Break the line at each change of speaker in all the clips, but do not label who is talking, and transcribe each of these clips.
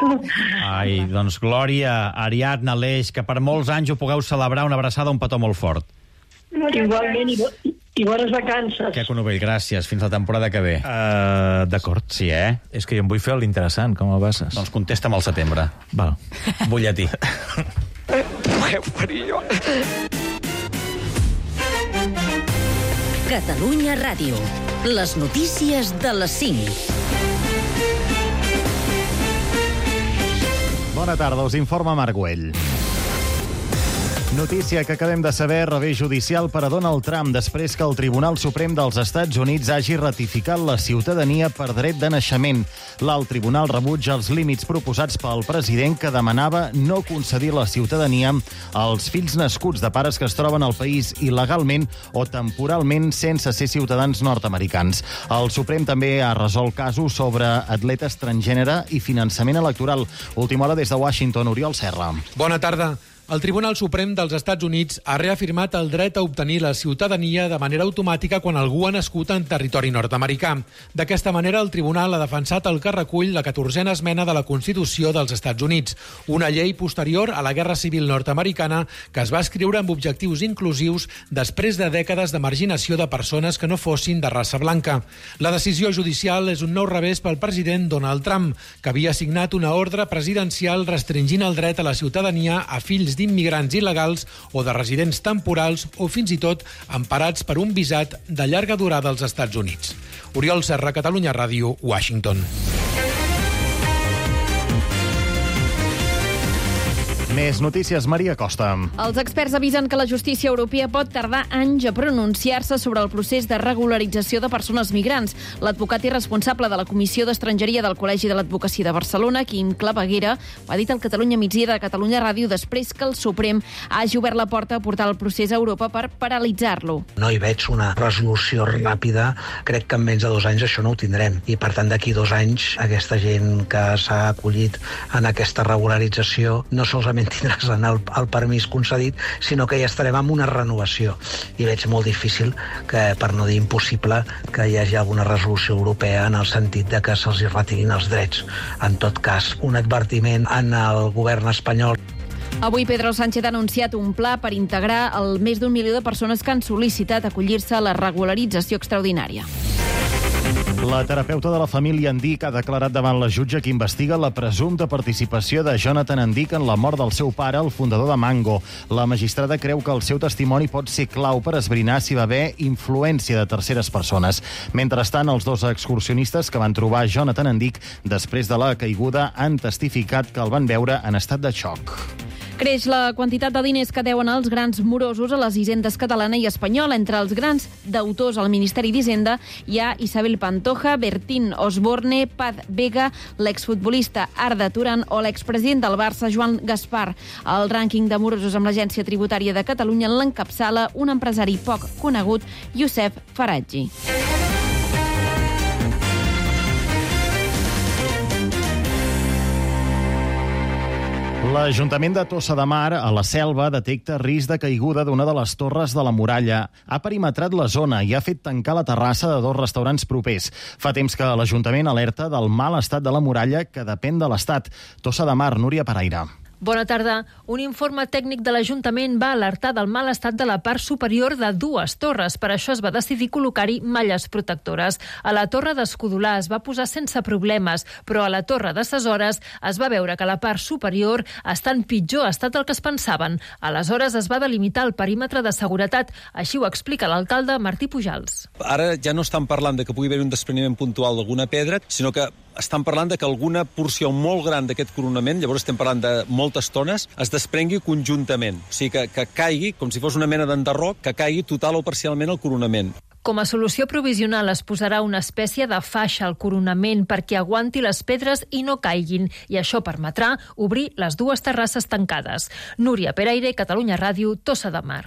Ai, doncs Glòria, Ariadna, Aleix, que per molts anys ho pugueu celebrar, una abraçada, un petó molt fort.
Igualment, i bones vacances.
Que Conovell, gràcies. Fins la temporada que ve.
D'acord.
Sí, eh?
És que jo em vull fer l'interessant, com el passes?
Doncs contesta'm al setembre.
Val.
Butlletí.
Catalunya Ràdio. Les notícies de les 5.
Bona tarda, us informa Marc Güell. Notícia que acabem de saber, revés judicial per a Donald Trump després que el Tribunal Suprem dels Estats Units hagi ratificat la ciutadania per dret de naixement. L'alt tribunal rebutja els límits proposats pel president que demanava no concedir la ciutadania als fills nascuts de pares que es troben al país il·legalment o temporalment sense ser ciutadans nord-americans. El Suprem també ha resolt casos sobre atletes transgènere i finançament electoral. Última hora des de Washington, Oriol Serra.
Bona tarda. El Tribunal Suprem dels Estats Units ha reafirmat el dret a obtenir la ciutadania de manera automàtica quan algú ha nascut en territori nord-americà. D'aquesta manera, el Tribunal ha defensat el que recull la 14a esmena de la Constitució dels Estats Units, una llei posterior a la Guerra Civil nord-americana que es va escriure amb objectius inclusius després de dècades de marginació de persones que no fossin de raça blanca. La decisió judicial és un nou revés pel president Donald Trump, que havia signat una ordre presidencial restringint el dret a la ciutadania a fills d'immigrants il·legals o de residents temporals o fins i tot emparats per un visat de llarga durada als Estats Units. Oriol Serra, Catalunya Ràdio, Washington.
Més notícies, Maria Costa.
Els experts avisen que la justícia europea pot tardar anys a pronunciar-se sobre el procés de regularització de persones migrants. L'advocat i responsable de la Comissió d'Estrangeria del Col·legi de l'Advocacia de Barcelona, Quim Claveguera, ha dit al Catalunya Migdia de Catalunya Ràdio després que el Suprem hagi obert la porta a portar el procés a Europa per paralitzar-lo.
No hi veig una resolució ràpida. Crec que en menys de 2 anys això no ho tindrem. I, per tant, d'aquí 2 anys, aquesta gent que s'ha acollit en aquesta regularització no solament tindràs el permís concedit, sinó que ja estarem amb una renovació. I veig molt difícil, que, per no dir impossible, que hi hagi alguna resolució europea en el sentit de que se'ls retirin els drets. En tot cas, un advertiment en el govern espanyol.
Avui Pedro Sánchez ha anunciat un pla per integrar el més d'1 milió de persones que han sol·licitat acollir-se a la regularització extraordinària.
La terapeuta de la família Andic ha declarat davant la jutge que investiga la presumpta participació de Jonathan Andic en la mort del seu pare, el fundador de Mango. La magistrada creu que el seu testimoni pot ser clau per esbrinar si va haver influència de terceres persones. Mentrestant, els 2 excursionistes que van trobar Jonathan Andic després de la caiguda han testificat que el van veure en estat de xoc.
Creix la quantitat de diners que deuen els grans morosos a les hisendes catalana i espanyola. Entre els grans deutors al Ministeri d'Hisenda hi ha Isabel Pantoja, Bertín Osborne, Paz Vega, l'exfutbolista Arda Turan o l'expresident del Barça, Joan Gaspar. El rànquing de morosos amb l'Agència Tributària de Catalunya l'encapçala un empresari poc conegut, Youssef Faradji.
L'Ajuntament de Tossa de Mar, a la Selva, detecta risc de caiguda d'una de les torres de la muralla. Ha perimetrat la zona i ha fet tancar la terrassa de 2 restaurants propers. Fa temps que l'Ajuntament alerta del mal estat de la muralla que depèn de l'Estat. Tossa de Mar, Núria Paraire.
Bona tarda. Un informe tècnic de l'Ajuntament va alertar del mal estat de la part superior de 2 torres. Per això es va decidir col·locar-hi malles protectores. A la torre d'Escudolà es va posar sense problemes, però a la torre de Sesores es va veure que la part superior està en pitjor estat del que es pensaven. Aleshores es va delimitar el perímetre de seguretat. Així ho explica l'alcalde Martí Pujals.
Ara ja no estan parlant de que pugui haver un despreniment puntual d'alguna pedra, sinó que estan parlant de que alguna porció molt gran d'aquest coronament, llavors estem parlant de moltes tones, es desprengui conjuntament. O sigui, que caigui, com si fos una mena d'enderroc, que caigui total o parcialment el coronament.
Com a solució provisional es posarà una espècie de faixa al coronament perquè aguanti les pedres i no caiguin, i això permetrà obrir les 2 terrasses tancades. Núria Peraire, Catalunya Ràdio, Tossa de Mar.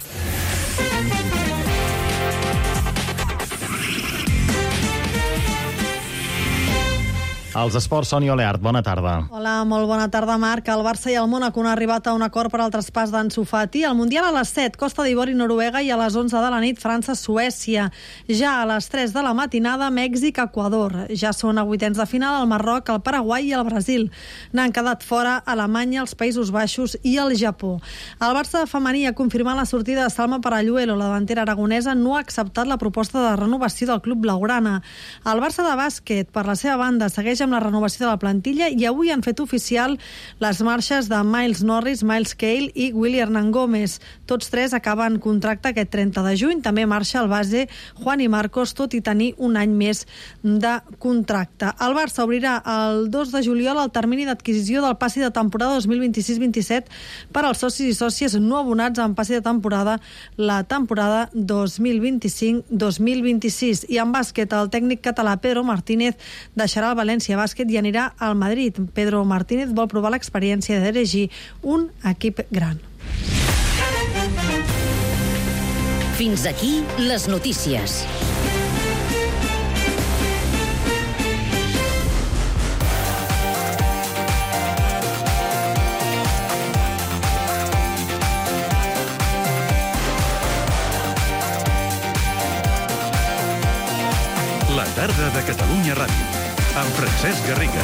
Els esports, Sònia Oleart, bona tarda.
Hola, molt bona tarda, Marc. El Barça i el Mónaco han arribat a un acord per al traspàs d'Ansu Fati. El Mundial a les 7, Costa d'Ivori, Noruega, i a les 11 de la nit, França, Suècia. Ja a les 3 de la matinada, Mèxic, Equador. Ja són a vuitens de final el Marroc, el Paraguai i el Brasil. N'han quedat fora Alemanya, els Països Baixos i el Japó. El Barça femení ha confirmat la sortida de Salma Paralluelo. La davantera aragonesa no ha acceptat la proposta de renovació del club blaugrana. El Barça de bàsquet, per la seva banda, segueix amb la renovació de la plantilla i avui han fet oficial les marxes de Miles Norris, Miles Cale i Willy Hernán Gómez. Tots tres acaben contracte aquest 30 de juny. També marxa el base Juan i Marcos, tot i tenir un any més de contracte. El Barça obrirà el 2 de juliol el termini d'adquisició del passi de temporada 2026-27 per als socis i sòcies no abonats amb passi de temporada la temporada 2025-2026. I en bàsquet, el tècnic català Pedro Martínez deixarà el València Bàsquet i anirà al Madrid. Pedro Martínez vol provar l'experiència de dirigir un equip gran.
Fins aquí les notícies.
La tarda de Catalunya Ràdio, amb Francesc Garriga.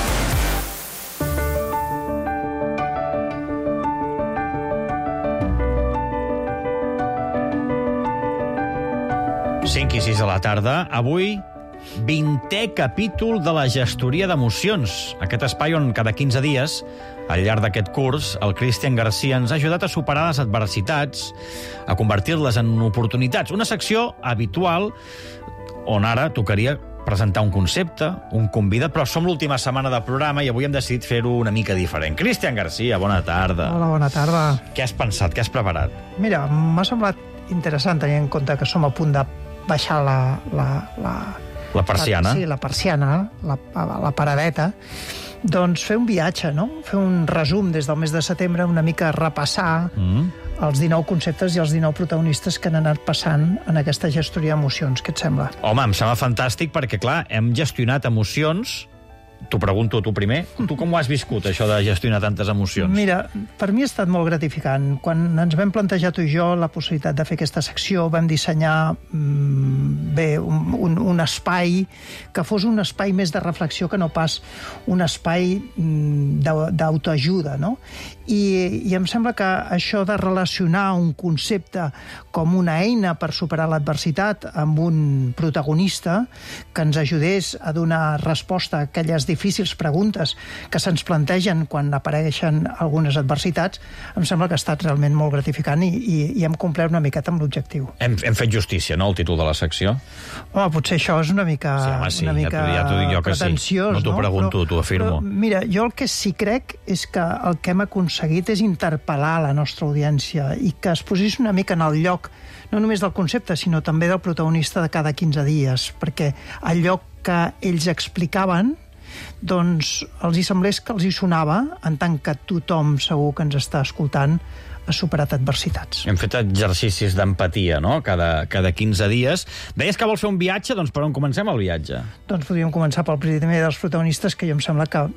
Cinc i 6 de la tarda. Avui, 20è capítol de la gestoria d'emocions. Aquest espai on cada 15 dies, al llarg d'aquest curs, el Cristian Garcia ens ha ajudat a superar les adversitats, a convertir-les en oportunitats. Una secció habitual on ara tocaria presentar un concepte, un convidat, però som l'última setmana de programa i avui hem decidit fer-ho una mica diferent. Cristian Garcia, bona tarda.
Hola, bona tarda.
Què has pensat? Què has preparat?
Mira, m'ha semblat interessant tenir en compte que som a punt de baixar la
persiana.
La persiana, la paradeta. Doncs fer un viatge, no? Fer un resum des del mes de setembre, una mica repassar els 19 conceptes i els 19 protagonistes que han anat passant en aquesta gestoria d'emocions. Què et sembla?
Home, em sembla fantàstic perquè, clar, hem gestionat emocions. T'ho pregunto a tu primer. Tu com ho has viscut, això de gestionar tantes emocions?
Mira, per mi ha estat molt gratificant. Quan ens vam plantejar tu i jo la possibilitat de fer aquesta secció, vam dissenyar un espai que fos un espai més de reflexió que no pas un espai d'autoajuda, no? I em sembla que això de relacionar un concepte com una eina per superar l'adversitat amb un protagonista que ens ajudés a donar resposta a aquelles difícils preguntes que se'ns plantegen quan apareixen algunes adversitats, em sembla que ha estat realment molt gratificant i hem complert una miqueta amb l'objectiu.
Hem fet justícia, no?, el títol de la secció?
Home, potser això és una mica,
sí,
una mica
ja t'ho dic jo que
pretensiós,
sí. No t'ho pregunto, t'ho afirmo.
Però, mira, jo el que sí crec és que el que hem aconseguit és interpel·lar la nostra audiència i que es posés una mica en el lloc, no només del concepte, sinó també del protagonista de cada 15 dies, perquè el lloc que ells explicaven doncs els hi semblés que els hi sonava, en tant que tothom segur que ens està escoltant ha superat adversitats.
Hem fet exercicis d'empatia, no?, cada 15 dies. Deies que vols fer un viatge, doncs per on comencem el viatge?
Doncs podríem començar pel primer dels protagonistes, que jo em sembla que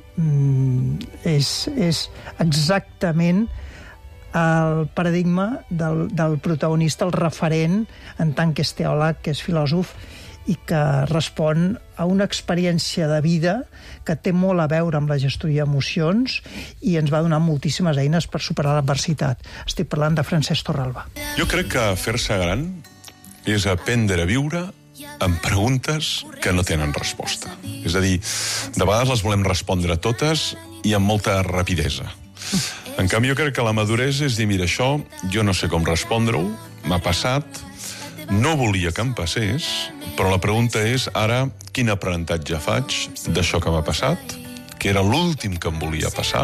és exactament el paradigma del protagonista, el referent, en tant que és teòleg, que és filòsof, i que respon a una experiència de vida que té molt a veure amb la gestoria d'emocions i ens va donar moltíssimes eines per superar l'adversitat. Estic parlant de Francesc Torralba.
Jo crec que fer-se gran és aprendre a viure amb preguntes que no tenen resposta. És a dir, de vegades les volem respondre totes i amb molta rapidesa. En canvi, jo crec que la maduresa és dir, mira, això jo no sé com respondre-ho, m'ha passat, no volia que em passés, però la pregunta és, ara, quin aprenentatge faig d'això que m'ha passat, que era l'últim que em volia passar?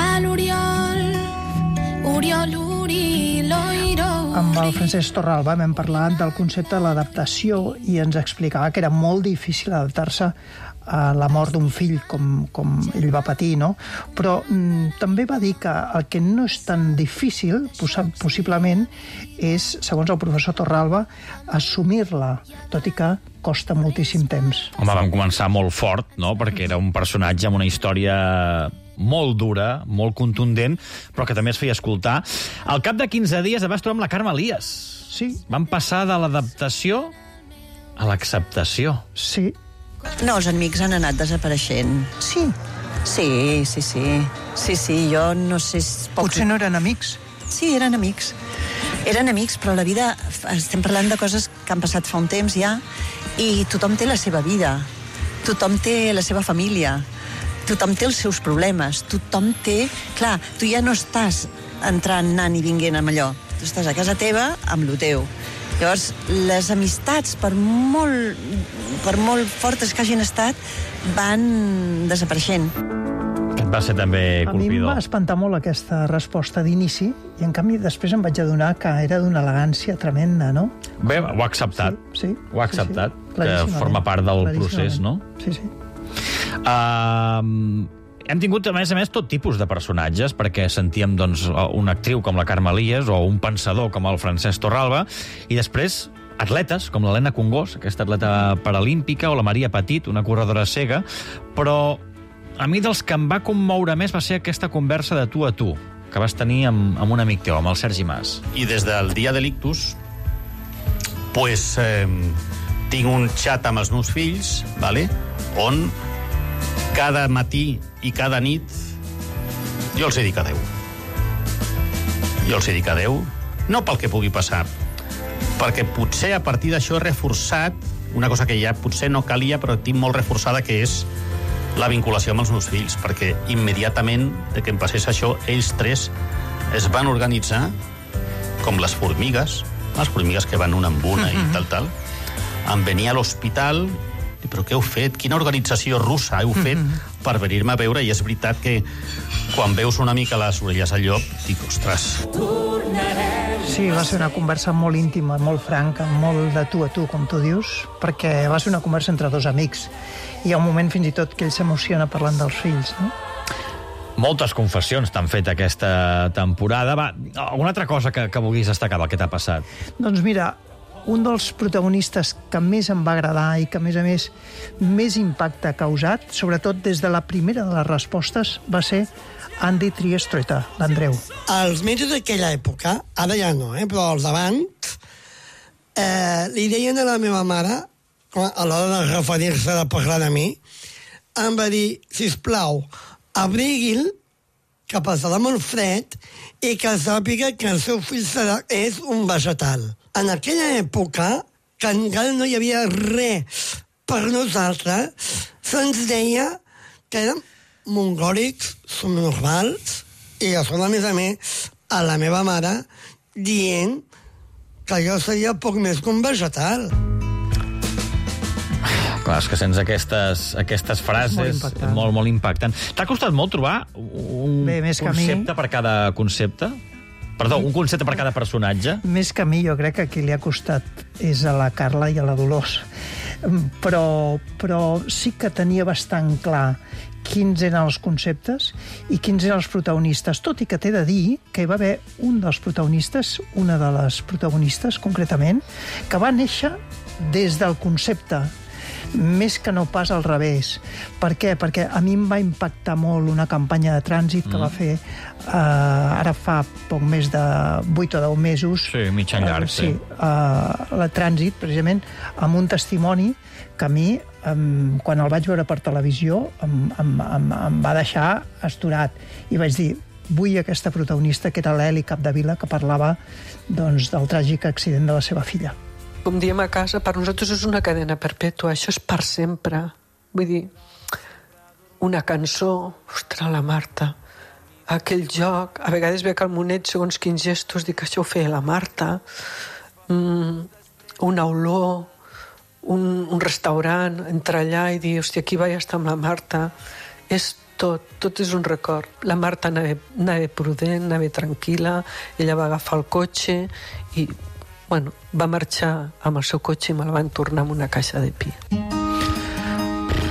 Amb el Francesc Torralba vam parlar del concepte de l'adaptació i ens explicava que era molt difícil adaptar-se la mort d'un fill com ell va patir, no? Però també va dir que el que no és tan difícil, possiblement, és, segons el professor Torralba, assumir-la, tot i que costa moltíssim temps.
Home, vam començar molt fort, no?, perquè era un personatge amb una història molt dura, molt contundent, però que també es feia escoltar. Al cap de 15 dies et vas trobar amb la Carme Elias.
Sí.
Van passar de l'adaptació a l'acceptació.
Sí.
No, els amics han anat desapareixent.
Sí?
Sí, jo no sé...
Potser no eren amics?
Sí, eren amics. Eren amics, però la vida... Estem parlant de coses que han passat fa un temps ja, i tothom té la seva vida. Tothom té la seva família. Tothom té els seus problemes. Tothom té... Clar, tu ja no estàs anant i vinguent amb allò. Tu estàs a casa teva amb lo teu. Llavors, les amistats, per molt fortes que hagin estat, van desapareixent.
Aquest va ser també colpidor.
A mi em va espantar molt aquesta resposta d'inici, i en canvi després em vaig adonar que era d'una elegància tremenda, no?
Bé, ho ha acceptat.
Sí.
Ho ha acceptat, que forma part del procés, no?
Sí.
Hem tingut, a més, tot tipus de personatges, perquè sentíem doncs, una actriu com la Carme Elias o un pensador com el Francesc Torralba, i després atletes com l'Helena Congós, aquesta atleta paralímpica, o la Maria Petit, una corredora cega, però a mi dels que em va commoure més va ser aquesta conversa de tu a tu que vas tenir amb un amic teu, amb el Sergi Mas.
I des del dia de l'ictus pues, tinc un xat amb els meus fills, vale? On cada matí i cada nit jo els he dit adeu. Jo els he dit adeu, no pel que pugui passar, perquè potser a partir d'això he reforçat una cosa que ja potser no calia, però tinc molt reforçada, que és la vinculació amb els meus fills, perquè immediatament de que em passés això, ells tres es van organitzar com les formigues que van una amb una i tal, em venia a l'hospital. Però què heu fet? Quina organització russa heu fet per venir-me a veure? I és veritat que quan veus una mica les orelles al llop, dic, ostres.
Sí, va ser una conversa molt íntima, molt franca, molt de tu a tu, com tu dius, perquè va ser una conversa entre dos amics. I hi ha un moment fins i tot que ell s'emociona parlant dels fills, no?
Moltes confessions t'han fet aquesta temporada. Va, alguna altra cosa que vulguis destacar del que t'ha passat?
Doncs mira, un dels protagonistes que més em va agradar i que, a més, més impacte ha causat, sobretot des de la primera de les respostes, va ser Andy Triestrueta, l'Andreu.
Els metges d'aquella època, ara ja no, però els d'abans, li deien a la meva mare, a l'hora de referir-se a parlar de mi, em va dir, sisplau, abrigui'l, que passarà molt fred, i que sàpiga que el seu fill és un vegetal. En aquella època, que encara no hi havia res per nosaltres, se'ns deia que érem mongòlics, subnormals, i això, a més, a la meva mare, dient que jo seria poc més que un vegetal.
Clar, és que sents aquestes frases molt impactant. T'ha costat molt trobar un concepte per cada concepte? Perdó, un concepte per cada personatge?
Més que a mi, jo crec que a qui li ha costat és a la Carla i a la Dolors. Però sí que tenia bastant clar quins eren els conceptes i quins eren els protagonistes, tot i que t'he de dir que hi va haver un dels protagonistes, una de les protagonistes, concretament, que va néixer des del concepte, més que no pas al revés. Per què? Perquè a mi em va impactar molt una campanya de trànsit que va fer ara fa poc més de 8 o 10 mesos.
Sí, mig any llarg, sí.
La trànsit, precisament, amb un testimoni que a mi, quan el vaig veure per televisió, em va deixar astorat. I vaig dir, vull aquesta protagonista, que era l'Eli Capdevila, que parlava del tràgic accident de la seva filla.
Com diem a casa, per nosaltres és una cadena perpètua, això és per sempre. Vull dir, una cançó, ostres, la Marta, aquell joc, a vegades veig al Monet, segons quins gestos, dic que això ho feia la Marta, una olor, un restaurant, entrar allà i dir, hòstia, aquí vaig estar amb la Marta. És tot és un record. La Marta anava prudent, anava tranquil·la, ella va agafar el cotxe i va marxar amb el seu cotxe i me la van tornar amb una caixa de pi.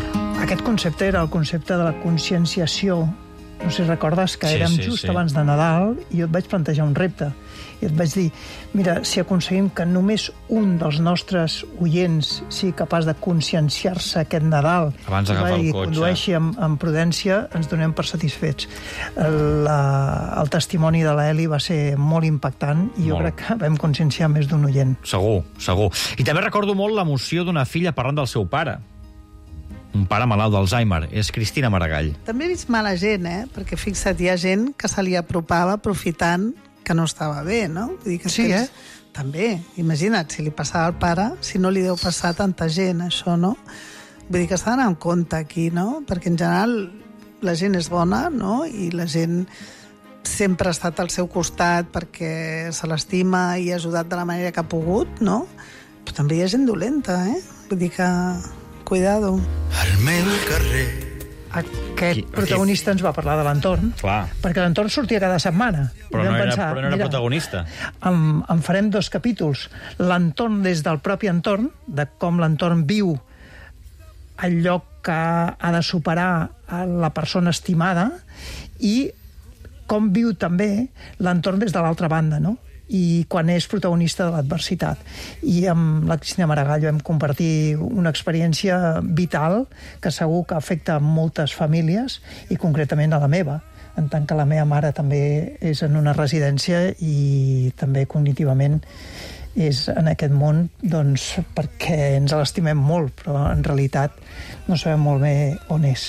Aquest concepte era el concepte de la conscienciació. No sé si recordes que érem just abans de Nadal i jo et vaig plantejar un repte. I et vaig dir, mira, si aconseguim que només un dels nostres oients sigui capaç de conscienciar-se aquest Nadal
abans d'agafar el cotxe,
condueixi amb prudència, ens donem per satisfets. El testimoni de l'Eli va ser molt impactant i jo crec que vam conscienciar més d'un oient.
Segur, segur. I també recordo molt l'emoció d'una filla parlant del seu pare. Un pare malalt d'Alzheimer. És Cristina Maragall.
També he vist mala gent, perquè fixa't, hi ha gent que se li apropava aprofitant que no estava bé, no? Vull dir que
sí,
També, imagina't, si li passava al pare, si no li deu passar a tanta gent, això, no? Vull dir que s'ha d'anar en compte aquí, no? Perquè en general la gent és bona, no? I la gent sempre ha estat al seu costat perquè se l'estima i ha ajudat de la manera que ha pogut, no? Però també hi ha gent dolenta, Vull dir que... Cuidado.
Al meu carrer. Aquest protagonista ens va parlar de l'entorn, perquè l'entorn sortia cada setmana.
Però no era protagonista.
En farem 2 capítols. L'entorn des del propi entorn, de com l'entorn viu el lloc que ha de superar la persona estimada i com viu també l'entorn des de l'altra banda, no? I quan és protagonista de l'adversitat. I amb la Cristina Maragall vam compartir una experiència vital que segur que afecta moltes famílies i concretament a la meva, en tant que la meva mare també és en una residència i també cognitivament és en aquest món, doncs, perquè ens l'estimem molt, però en realitat no sabem molt bé on és.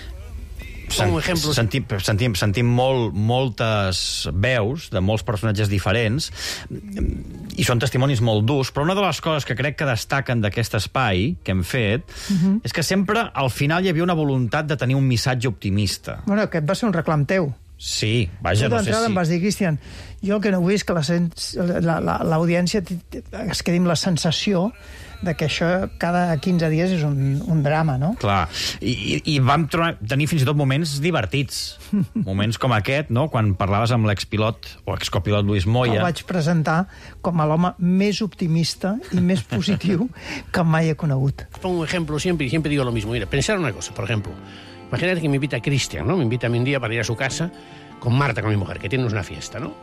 Sentim moltes veus de molts personatges diferents i són testimonis molt durs, però una de les coses que crec que destaquen d'aquest espai que hem fet és que sempre al final hi havia una voluntat de tenir un missatge optimista.
Bueno, aquest va ser un reclam teu.
Sí, vaja, no sé si...
Em vas dir, Cristian, jo el que no vull és que l'audiència es quedi amb la sensació de que això cada 15 dies és un drama, no?
Clar, i vam tenir fins i tot moments divertits. Moments com aquest, no?, quan parlaves amb l'expilot o excopilot Luis Moya.
El vaig presentar com a l'home més optimista i més positiu que mai he conegut.
Pongo un ejemplo siempre y siempre digo lo mismo. Mira, pensar una cosa, por ejemplo, imagínate que me invita Cristian, ¿no? Me invita a mí un día para ir a su casa con Marta, con mi mujer, que tiene una fiesta, ¿no?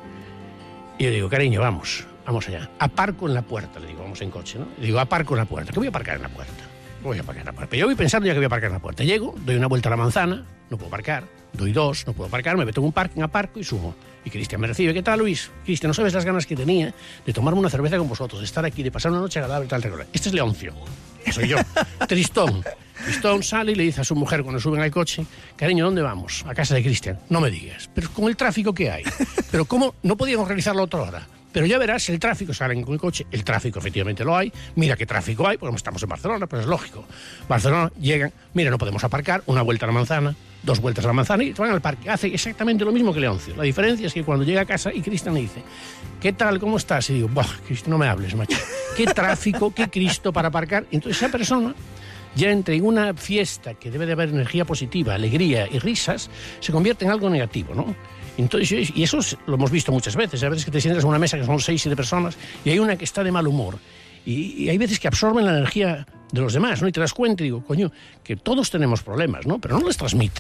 Y yo digo, cariño, vamos allá. Aparco en la puerta, le digo, vamos en coche, ¿no? Le digo, aparco en la puerta. ¿Qué voy a aparcar en la puerta? Voy a aparcar en la puerta. Pero yo voy pensando ya que voy a aparcar en la puerta. Llego, doy una vuelta a la manzana, no puedo aparcar. Doy 2, no puedo aparcar, me meto en un parking, aparco y subo. Y Cristian me recibe. ¿Qué tal, Luis? Cristian, no sabes las ganas que tenía de tomarme una cerveza con vosotros, de estar aquí, de pasar una noche agradable y tal. Este es Leoncio, soy yo. Tristón. Tristón sale y le dice a su mujer cuando suben al coche, cariño, ¿dónde vamos? A casa de Cristian. No me digas. Pero con el tráfico que hay. Pero ¿cómo no podíamos realizarlo a otra hora? Pero ya verás, el tráfico, salen con el coche, el tráfico efectivamente lo hay, mira qué tráfico hay, porque estamos en Barcelona, pues es lógico. Barcelona, llegan, mira, no podemos aparcar, una vuelta a la manzana, 2 vueltas a la manzana y van al parque. Hace exactamente lo mismo que Leoncio. La diferencia es que cuando llega a casa y Cristian le dice, ¿qué tal, cómo estás? Y digo, Cristian, no me hables, macho. ¿Qué tráfico, qué Cristo para aparcar? Entonces esa persona ya entre una fiesta que debe de haber energía positiva, alegría y risas, se convierte en algo negativo, ¿no? Entonces, y eso lo hemos visto muchas veces. Hay veces que te sientas en una mesa que son 6, 7 personas y hay una que está de mal humor. Y hay veces que absorben la energía de los demás, ¿no? Y te das cuenta y digo, coño, que todos tenemos problemes, ¿no? Però no les transmit.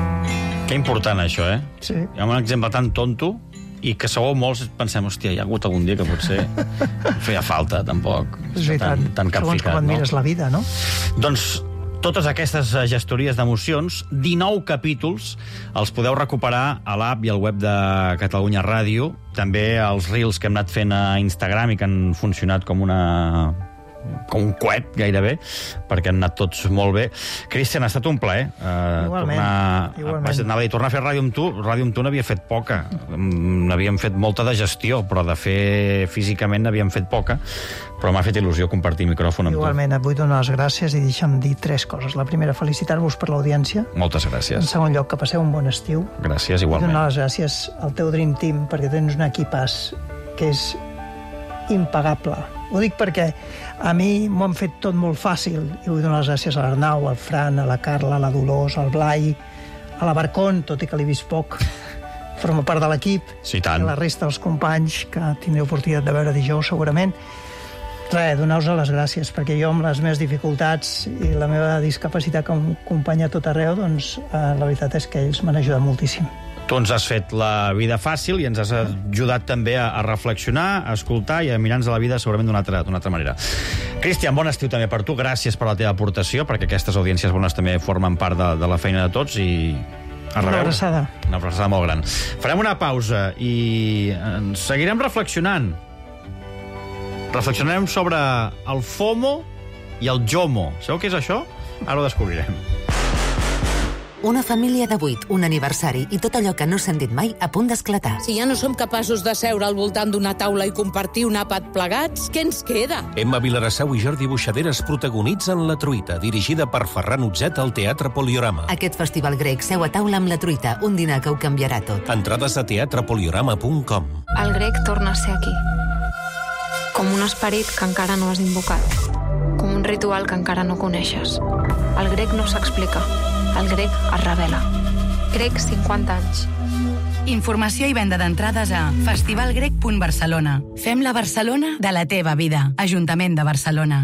Que important, això,
Sí.
Hi ha un exemple tan tonto i que segur molts pensem, hòstia, hi ha hagut algun dia que potser feia falta, tampoc.
És veritat,
tan
segons com admires la vida, no?
Doncs totes aquestes gestories d'emocions, 19 capítols, els podeu recuperar a l'app i al web de Catalunya Ràdio. També els reels que hem anat fent a Instagram i que han funcionat com un coet, gairebé, perquè han anat tots molt bé. Cristian, ha estat un plaer. Igualment. Tornar a fer ràdio amb tu. Ràdio amb tu n'havia fet poca. N'havíem fet molta de gestió, però de fer físicament n'havíem fet poca. Però m'ha fet il·lusió compartir micròfon amb tu.
Igualment, et vull donar les gràcies i deixa'm dir 3 coses. La primera, felicitar-vos per l'audiència.
Moltes gràcies.
En segon lloc, que passeu un bon estiu.
Gràcies, igualment.
I donar les gràcies al teu Dream Team, perquè tens un equipàs que és impagable. Ho dic perquè a mi m'ho han fet tot molt fàcil i vull donar les gràcies a l'Arnau, al Fran, a la Carla, a la Dolors, al Blai, a la Barcón, tot i que l'he vist poc, forma part de l'equip,
sí, tant.
A la resta dels companys que tindré oportunitat de veure dijous segurament. Res, donar-vos les gràcies, perquè jo amb les meves dificultats i la meva discapacitat que m'acompanya a tot arreu, doncs la veritat és que ells m'han ajudat moltíssim.
Tu ens has fet la vida fàcil i ens has ajudat també a reflexionar, a escoltar i a mirar-nos la vida segurament d'una altra manera. Cristian, bon estiu també per tu. Gràcies per la teva aportació, perquè aquestes audiències bones també formen part de la feina de tots i...
Una abraçada.
Una abraçada molt gran. Farem una pausa i seguirem reflexionant. Reflexionarem sobre el FOMO i el JOMO. Sabeu què és això? Ara ho descobrirem.
Una família de 8, un aniversari i tot allò que no s'han dit mai a punt d'esclatar.
Si ja no som capaços de seure al voltant d'una taula i compartir un àpat plegats, què ens queda?
Emma Vilarassau i Jordi Buixaderes protagonitzen La Truita, dirigida per Ferran Utzet al Teatre Poliorama.
Aquest festival grec seu a taula amb La Truita, un dinar que ho canviarà tot.
Entrades a teatrepoliorama.com.
El grec torna a ser aquí. Com un esperit que encara no has invocat. Com un ritual que encara no coneixes. El grec no s'explica. El grec es revela. Grec 50 anys.
Informació i venda d'entrades a festivalgrec.barcelona. Fem la Barcelona de la teva vida. Ajuntament de Barcelona.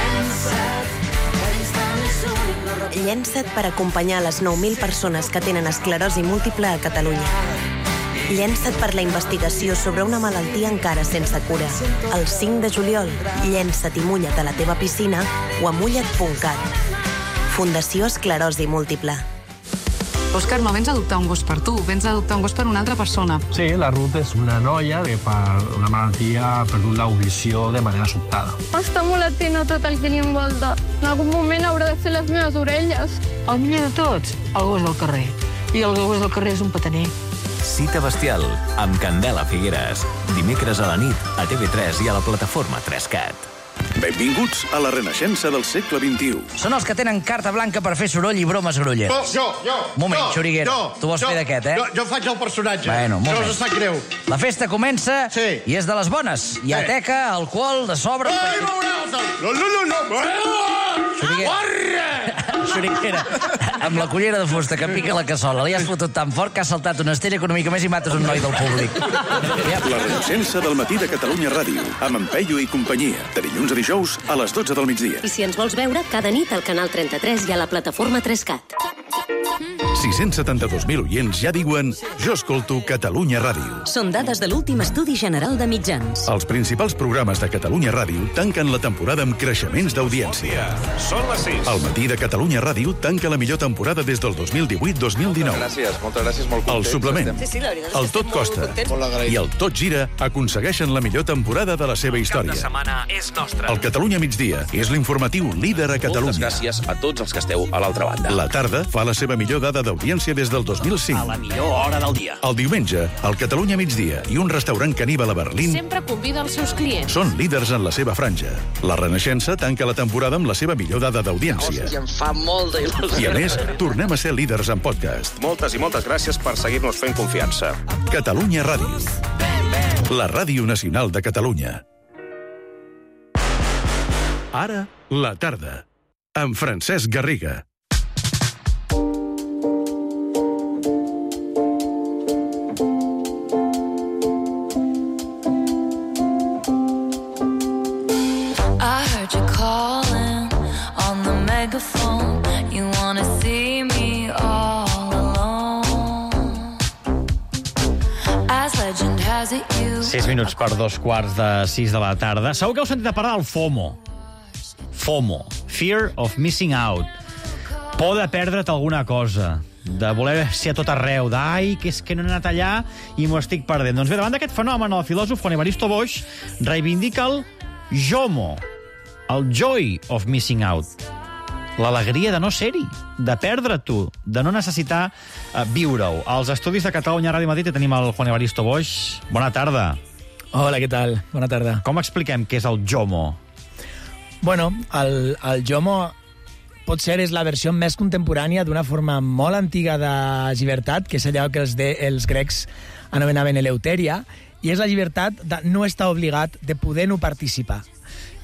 Llença't per acompanyar les 9.000 persones que tenen esclerosi múltiple a Catalunya. Llença't per la investigació sobre una malaltia encara sense cura. El 5 de juliol, llença't i mulla't a la teva piscina o a mulla't.cat. Fundació Esclerosi Múltiple.
Òscar, no vens a adoptar un gos per tu, vens a adoptar un gos per una altra persona.
Sí, la Ruth és una noia que per una malaltia ha perdut l'audició de manera sobtada.
Està molt atent a tot el que li envolta. En algun moment haurà de ser les meves orelles.
El millor de tots, el gos del carrer. I el gos del carrer és un petaner.
Cita bestial amb Candela Figueres. Dimecres a la nit a TV3 i a la plataforma 3CAT.
Benvinguts a la renaixença del segle XXI.
Són els que tenen carta blanca per fer soroll i bromes grollers.
Jo.
Moment, Xuriguera, tu vols fer d'aquest, eh?
Jo faig el personatge.
Bueno, moment.
Això us sap greu.
La festa comença i és de les bones. Hi ha teca, alcohol, de sobre... Xuriguera, amb la cullera de fusta que pica la cassola, li has fotut tan fort que has saltat una estella econòmica més i mates un noi del públic.
La renaixença del matí de Catalunya Ràdio, amb en Peyu i companyia, de dilluns a dijous a les 12 del migdia.
I si ens vols veure, cada nit al canal 33 i a la plataforma 3CAT.
672.000 oients ja diuen «Jo escolto Catalunya Ràdio».
Són dades de l'últim estudi general de mitjans.
Els principals programes de Catalunya Ràdio tanquen la temporada amb creixements d'audiència.
Són les 6.
El matí de Catalunya Ràdio tanca la millor temporada des del 2018-2019.
Moltes gràcies, molt contents.
El suplement, el Tot Costa i el Tot Gira aconsegueixen la millor temporada de la seva història.
Cap de setmana és nostre.
El Catalunya Migdia és l'informatiu líder a Catalunya.
Moltes gràcies a tots els que esteu a l'altra banda.
La tarda fa la seva millor dada d'audiència des del 2005.
A la millor hora del dia.
El diumenge, el Catalunya Migdia i un restaurant caníbal a Berlín
Sempre convida els seus clients.
són líders en la seva franja. La Renaixença tanca la temporada amb la seva millor dada d'audiència.
Hòstia, em fa molta il·lusió.
I a més, tornem a ser líders en podcast.
Moltes i moltes gràcies per seguir-nos fent confiança.
Catalunya Ràdio. La Ràdio Nacional de Catalunya. Ara, la tarda. Amb Francesc Garriga.
I heard you calling on the megaphone. You wanna see me all alone. As legend has it, you...
6 minuts per 2:15 de la tarda. Segur que heu sentit a parlar del FOMO. FOMO. Fear of Missing Out. Por de perdre't alguna cosa. De voler ser a tot arreu. D'ai, que és que no he anat allà i m'ho estic perdent. Doncs bé, davant d'aquest fenomen, el filòsof Juan Evaristo Boix reivindica el JOMO. El Joy of Missing Out. L'alegria de no ser-hi, de perdre-t'ho, de no necessitar viure-ho. Als estudis de Catalunya Ràdio Madrid tenim el Juan Evaristo Boix. Bona tarda.
Hola, què tal? Bona tarda.
Com expliquem què és el JOMO?
Bueno, el JOMO pot ser és la versió més contemporània d'una forma molt antiga de llibertat, que és allò que els grecs anomenaven eleuteria, i és la llibertat de no estar obligat de poder no participar.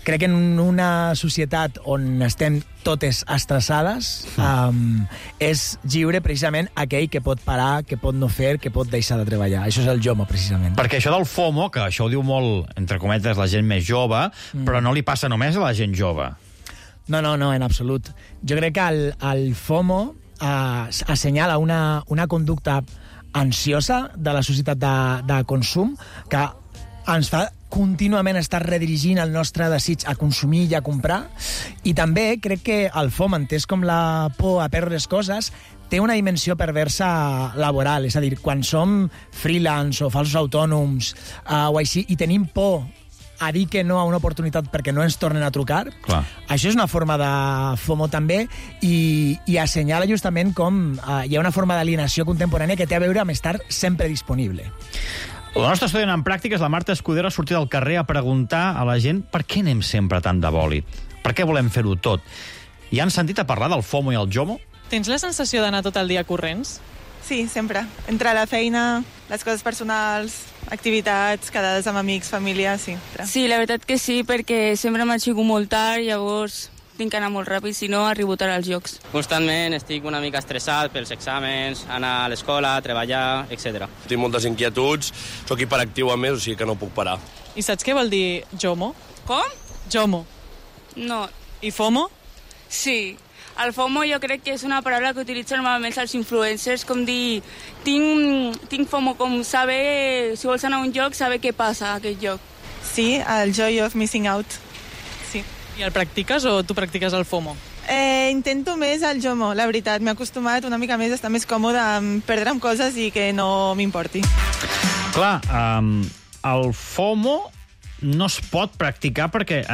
crec que en una societat on estem totes estressades, és lliure precisament aquell que pot parar, que pot no fer, que pot deixar de treballar. Això és el JOMO, precisament.
Perquè això del FOMO, que això ho diu molt, entre cometes, la gent més jove, però no li passa només a la gent jove.
No, en absolut. Jo crec que el FOMO assenyala una conducta ansiosa de la societat de consum que ens fa contínuament estar redirigint el nostre desig a consumir i a comprar. I també crec que el FOMO, entès com la por a perdre les coses, té una dimensió perversa laboral. És a dir, quan som freelance o falsos autònoms o així, i tenim por a dir que no a una oportunitat perquè no ens tornen a trucar,
clar, això
és una forma de FOMO també, i assenyala justament com hi ha una forma d'alienació contemporània que té a veure amb estar sempre disponible.
La nostra estudiant en pràctiques, la Marta Escudero, ha sortit al carrer a preguntar a la gent per què anem sempre tan de bòlit? Per què volem fer-ho tot? I han sentit a parlar del FOMO i el JOMO?
Tens la sensació d'anar tot el dia corrents?
Sí, sempre. Entre la feina, les coses personals, activitats, quedades amb amics, família, sí.
Sí, la veritat que sí, perquè sempre m'aixeco molt tard, llavors tinc que anar molt ràpid, si no arribo tard als jocs.
Constantment estic una mica estressat pels exàmens, anar a l'escola, treballar, etc.
Tinc moltes inquietuds, sóc hiperactiu a més, o sigui que no puc parar.
I saps què vol dir JOMO?
Com?
JOMO.
No.
I FOMO?
Sí. El FOMO jo crec que és una paraula que utilitzen normalment els influencers, com dir, tinc FOMO, com saber, si vols anar a un lloc, saber què passa a aquest lloc.
Sí, el joy of missing out. Sí.
I el practiques o tu practiques el FOMO?
Intento més el JOMO, la veritat. M'he acostumat una mica més a estar més còmode, a perdre'm coses i que no m'importi.
Clar, el FOMO no es pot practicar perquè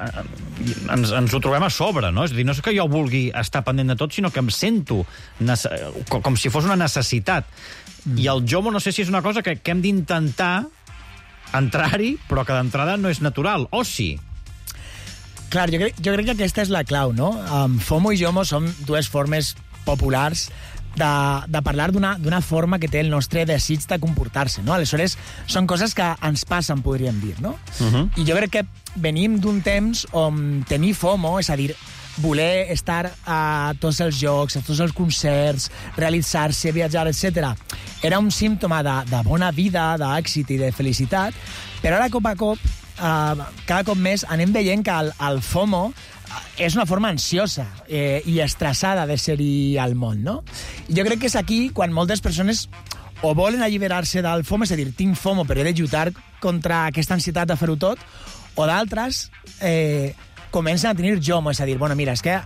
ens ho trobem a sobre, no? És a dir, no és que jo vulgui estar pendent de tot, sinó que em sento com si fos una necessitat. I el JOMO no sé si és una cosa que hem d'intentar entrar-hi, però que d'entrada no és natural, o sí?
Clar, jo crec que aquesta és la clau, no? FOMO i JOMO són dues formes populars de parlar d'una forma que té el nostre desig de comportar-se, no? Aleshores, són coses que ens passen, podríem dir, no? I jo crec que venim d'un temps on tenir FOMO, és a dir, voler estar a tots els jocs, a tots els concerts, realitzar-se, viatjar, etc. Era un símptoma de bona vida, d'èxit i de felicitat, però ara, cop a cop, cada cop més anem veient que el FOMO és una forma ansiosa i estressada de ser-hi al món, no? I jo crec que és aquí quan moltes persones o volen alliberar-se del FOMO, és a dir, tinc FOMO però he de lluitar contra aquesta ansietat de fer-ho tot, o d'altres comencen a tenir JOMO, és a dir, bueno, mira, és que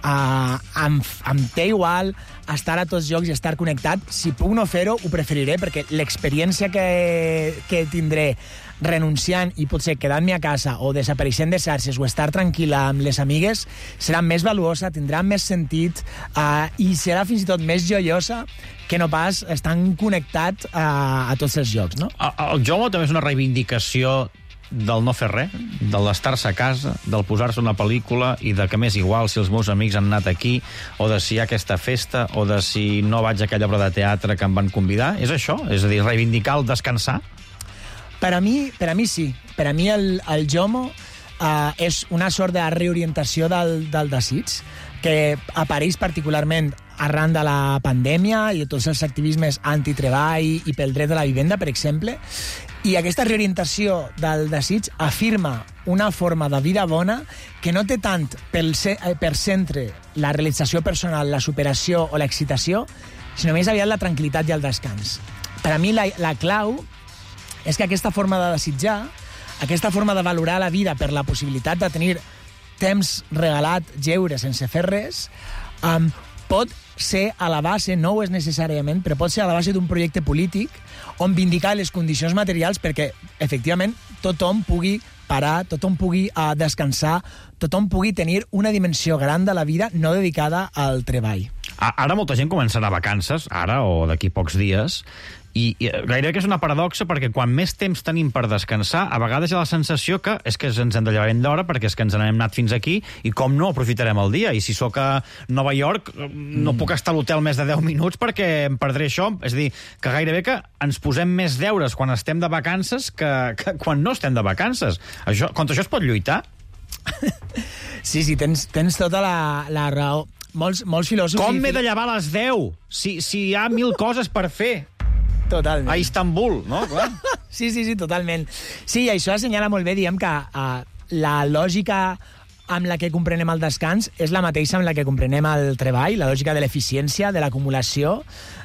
em té igual estar a tots llocs i estar connectat. Si puc no fer-ho, ho preferiré, perquè l'experiència que tindré renunciant i potser quedant-me a casa o desapareixent de xarxes o estar tranquil·la amb les amigues serà més valuosa, tindrà més sentit i serà fins i tot més joiosa que no pas estan connectat a tots els llocs, no?
El JOMO també és una reivindicació del no fer res, del d'estar-se a casa, del posar-se una pel·lícula i de que m'és igual si els meus amics han anat aquí, o de si hi ha aquesta festa, o de si no vaig a aquella obra de teatre que em van convidar. És això? És a dir, reivindicar el descansar?
Per a mi sí. Per a mi el JOMO és una sort de reorientació del desig que apareix particularment arran de la pandèmia i de tots els activismes antitreball i pel dret a la vivenda, per exemple. I aquesta reorientació del desig afirma una forma de vida bona que no té tant per centre la realització personal, la superació o l'excitació, sinó més aviat la tranquil·litat i el descans. Per a mi la clau és que aquesta forma de desitjar, aquesta forma de valorar la vida per la possibilitat de tenir temps regalat, lleure, sense fer res, pot ser a la base, no ho és necessàriament, però pot ser a la base d'un projecte polític on vindicar les condicions materials perquè, efectivament, tothom pugui parar, tothom pugui descansar, tothom pugui tenir una dimensió gran de la vida no dedicada al treball.
Ara molta gent començarà vacances, ara o d'aquí pocs dies, i gairebé que és una paradoxa perquè quan més temps tenim per descansar, a vegades hi ha la sensació que és que ens hem de llevar d'hora perquè és que ens n'hem anat fins aquí i com no aprofitarem el dia. I si sóc a Nova York no puc estar a l'hotel més de 10 minuts perquè em perdré això. És a dir, que gairebé que ens posem més deures quan estem de vacances que quan no estem de vacances. Contra això es pot lluitar?
Sí, tens tota la raó. Molts filòsofs...
Com m'he de llevar a les 10? Si hi ha 1000 coses per fer.
Totalment.
A Istanbul, no? Clar.
Sí, totalment. Sí, això assenyala molt bé, diguem que la lògica amb la que comprenem el descans és la mateixa amb la que comprenem el treball, la lògica de l'eficiència, de l'acumulació,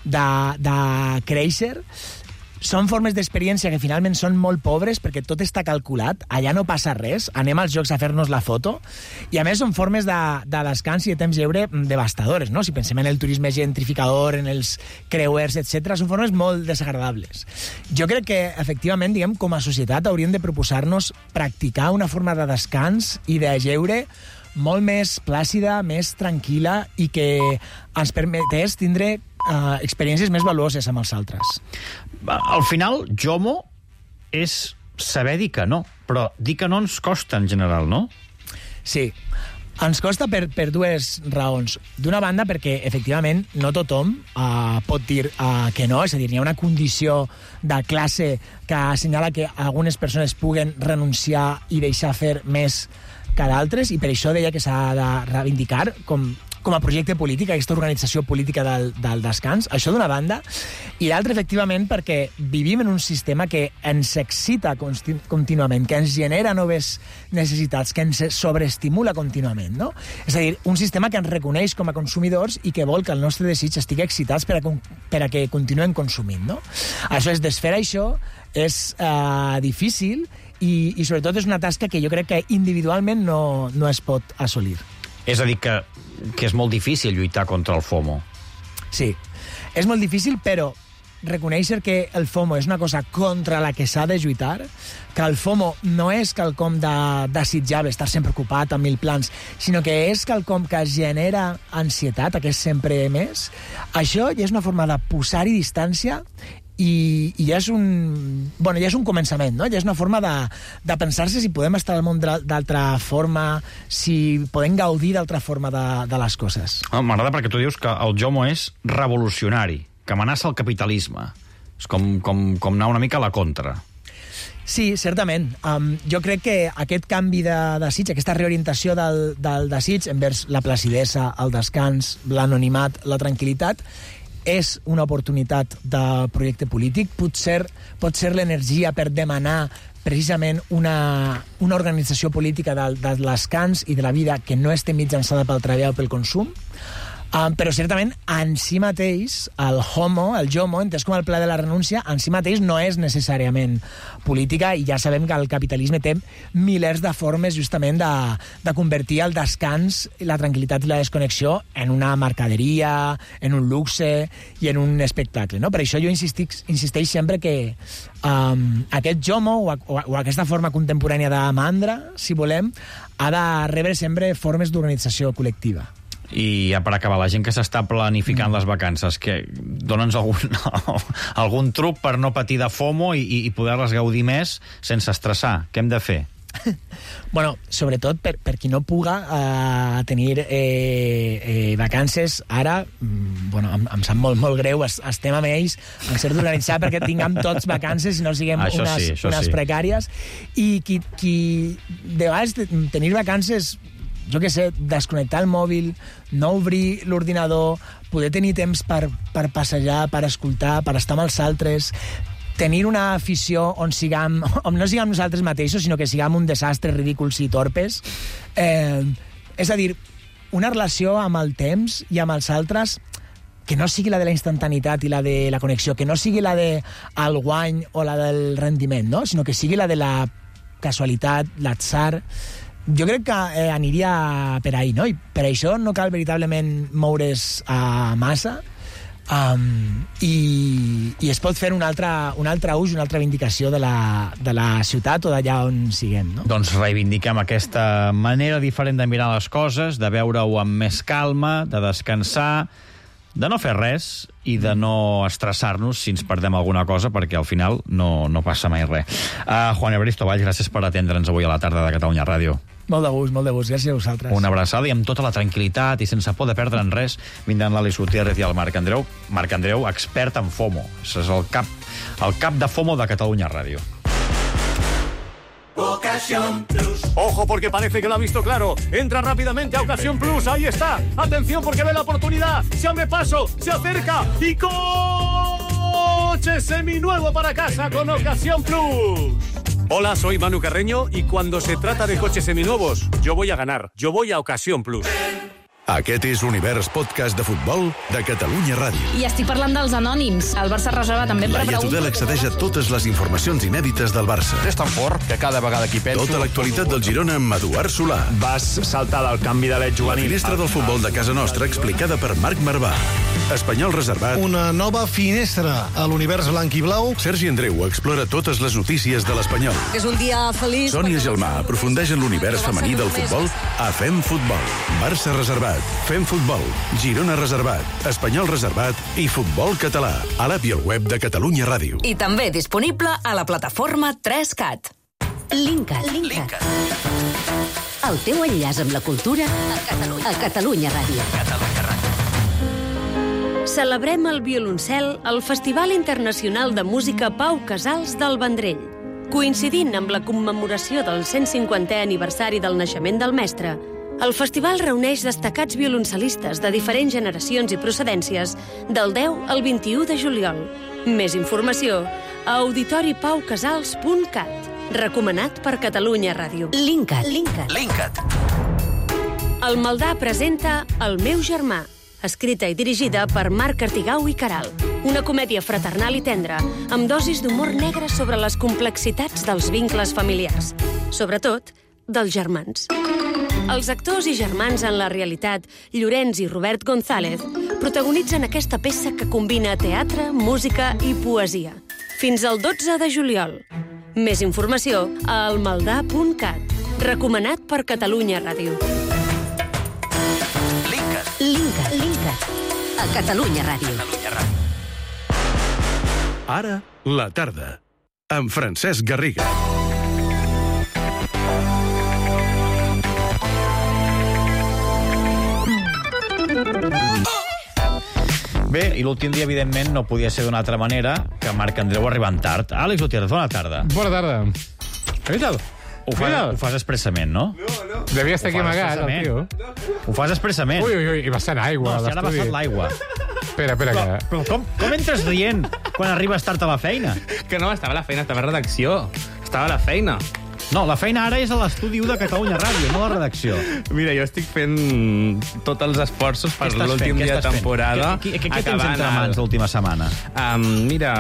de créixer. Són formes d'experiència que finalment són molt pobres perquè tot està calculat, allà no passa res, anem als jocs a fer-nos la foto, i a més són formes de descans i de temps lliure devastadores, no? Si pensem en el turisme gentrificador, en els creuers, etc., són formes molt desagradables. Jo crec que, efectivament, diguem, com a societat hauríem de proposar-nos practicar una forma de descans i de lleure molt més plàcida, més tranquil·la i que ens permetés tindre experiències més valuoses amb els altres.
Al final, JOMO és saber dir que no, però dir que no ens costa en general, no?
Sí, ens costa per dues raons. D'una banda, perquè, efectivament, no tothom pot dir que no, és a dir, hi ha una condició de classe que assenyala que algunes persones puguen renunciar i deixar fer més que d'altres, i per això deia que s'ha de reivindicar com a projecte polític, aquesta organització política del descans, això d'una banda, i l'altra, efectivament, perquè vivim en un sistema que ens excita contínuament, que ens genera noves necessitats, que ens sobreestimula contínuament, no? És a dir, un sistema que ens reconeix com a consumidors i que vol que el nostre desig estigui excitats per a que continuem consumint, no? Això és desfer això, és difícil i sobretot és una tasca que jo crec que individualment no es pot assolir.
És a dir, que és molt difícil lluitar contra el FOMO.
Sí, és molt difícil, però reconèixer que el FOMO és una cosa contra la que s'ha de lluitar, que el FOMO no és quelcom desitjable, estar sempre ocupat amb 1000 plans, sinó que és quelcom que genera ansietat, aquest sempre més, això ja és una forma de posar-hi distància i ja és un començament, no? Ja és una forma de pensar-se si podem estar al món d'altra forma, si podem gaudir d'altra forma de les coses.
M'agrada perquè tu dius que el JOMO és revolucionari, que amenaça el capitalisme. És com anar una mica a la contra.
Sí, certament. Jo crec que aquest canvi de desig, aquesta reorientació del desig envers la placidesa, el descans, l'anonimat, la tranquil·litat, és una oportunitat de projecte polític, pot ser l'energia per demanar precisament una organització política del descans i de la vida que no esté mitjançada pel treball o pel consum, però certament en si mateix el JOMO, entès com el pla de la renúncia, en si mateix no és necessàriament política, i ja sabem que el capitalisme té milers de formes justament de convertir el descans, la tranquil·litat i la desconnexió en una mercaderia, en un luxe i en un espectacle, no? Per això jo insisteix sempre que aquest JOMO o aquesta forma contemporània de mandra, si volem, ha de rebre sempre formes d'organització col·lectiva.
I ja per acabar, la gent que s'està planificant les vacances, que dona'ns algun truc per no patir de FOMO i poder-les gaudir més sense estressar. Què hem de fer?
Bueno, sobretot per qui no puga tenir vacances ara, em sap molt greu, estem amb ells, ens hem d'organitzar perquè tinguem tots vacances i no siguem unes precàries, i qui de vegades tenir vacances, jo què sé, desconnectar el mòbil, no obrir l'ordinador, poder tenir temps per passejar, per escoltar, per estar amb els altres, tenir una afició on no siguem nosaltres mateixos, sinó que siguem un desastre, ridículs i torpes. És a dir, una relació amb el temps i amb els altres que no sigui la de la instantaneïtat i la de la connexió, que no sigui la del guany o la del rendiment, no? Sinó que sigui la de la casualitat, l'atzar. Jo crec que aniria per ahí, no? I per això no cal veritablement moure's massa, i es pot fer un altre ús, una altra vindicació de la ciutat o d'allà on siguem, no?
Doncs reivindiquem aquesta manera diferent de mirar les coses, de veure-ho amb més calma, de descansar, de no fer res i de no estressar-nos si ens perdem alguna cosa, perquè al final no passa mai res. Juan Evaristo Valls, gràcies per atendre'ns avui a la tarda de Catalunya Ràdio.
Molt de gust, gràcies a vosaltres.
Una abraçada i amb tota la tranquil·litat i sense por de perdre'n res, vindran l'Àlex Gutiérrez i el Marc Andreu. Marc Andreu, expert en FOMO. És el cap de FOMO de Catalunya Ràdio.
Ocasión Plus.
Ojo, porque parece que lo ha visto claro. Entra rápidamente a Ocasión Plus. Ahí está. Atención, porque ve la oportunidad. Se abre paso, se acerca y coche seminuevo para casa con Ocasión Plus. Hola, soy Manu Carreño y cuando se trata de coches seminuevos, yo voy a ganar. Yo voy a Ocasión Plus.
Aquest és l'Univers Podcast de Futbol de Catalunya Ràdio.
I estic parlant dels anònims. El Barça reserva també per
Laia Tudel accedeix a totes les informacions inèdites del Barça.
És tan fort que cada vegada que hi penso...
Tota l'actualitat del Girona amb Eduard Solà.
Vas saltar del canvi de l'Ed juvenil.
La finestra del futbol de casa nostra explicada per Marc Marvà. Espanyol reservat.
Una nova finestra a l'univers blanc i blau.
Sergi Andreu explora totes les notícies de l'Espanyol.
És un dia feliç.
Sònia Gelmà aprofundeix en l'univers femení del futbol a Fem Futbol. Barça reservat. Fem Futbol, Girona reservat, Espanyol reservat i Futbol català. A l'app i al web de Catalunya Ràdio.
I també disponible a la plataforma 3CAT.
Linkat. El teu enllaç amb la cultura a Catalunya Ràdio. Celebrem el violoncel al Festival Internacional de Música Pau Casals del Vendrell. Coincidint amb la commemoració del 150è aniversari del naixement del mestre, el festival reuneix destacats violoncelistes de diferents generacions i procedències del 10 al 21 de juliol. Més informació a auditoripaucasals.cat. Recomanat per Catalunya Ràdio. Linkat. El Maldà presenta El meu germà, escrita i dirigida per Marc Artigau i Caral. Una comèdia fraternal i tendra, amb dosis d'humor negre sobre les complexitats dels vincles familiars. Sobretot, dels germans. Els actors i germans en la realitat, Llorenç i Robert González, protagonitzen aquesta peça que combina teatre, música i poesia. Fins al 12 de juliol. Més informació a almaldà.cat. Recomanat per Catalunya Ràdio. Linkat. A Catalunya Ràdio.
Ara, la tarda. Amb Francesc Garriga.
Bé, i l'últim dia, evidentment, no podia ser d'una altra manera que Marc Andreu arribant tard. Àlex Gutiérrez, bona tarda.
Bona tarda. ¿Has visto?
Ho fas expressament, no?
No. Devia estar aquí amagat, el tio.
Ho fas expressament.
Ui, i vessant aigua.
No, si ara ha vessat l'aigua.
Espera.
Però com entres rient quan arribes tard a la feina?
Que no, estava a la feina, estava a redacció. Estava a la feina.
No, la feina ara és a l'estudi 1 de Catalunya Ràdio, no a la redacció.
Mira, jo estic fent tots els esforços per l'últim dia de temporada.
Què tens entre mans l'última setmana?
Mira...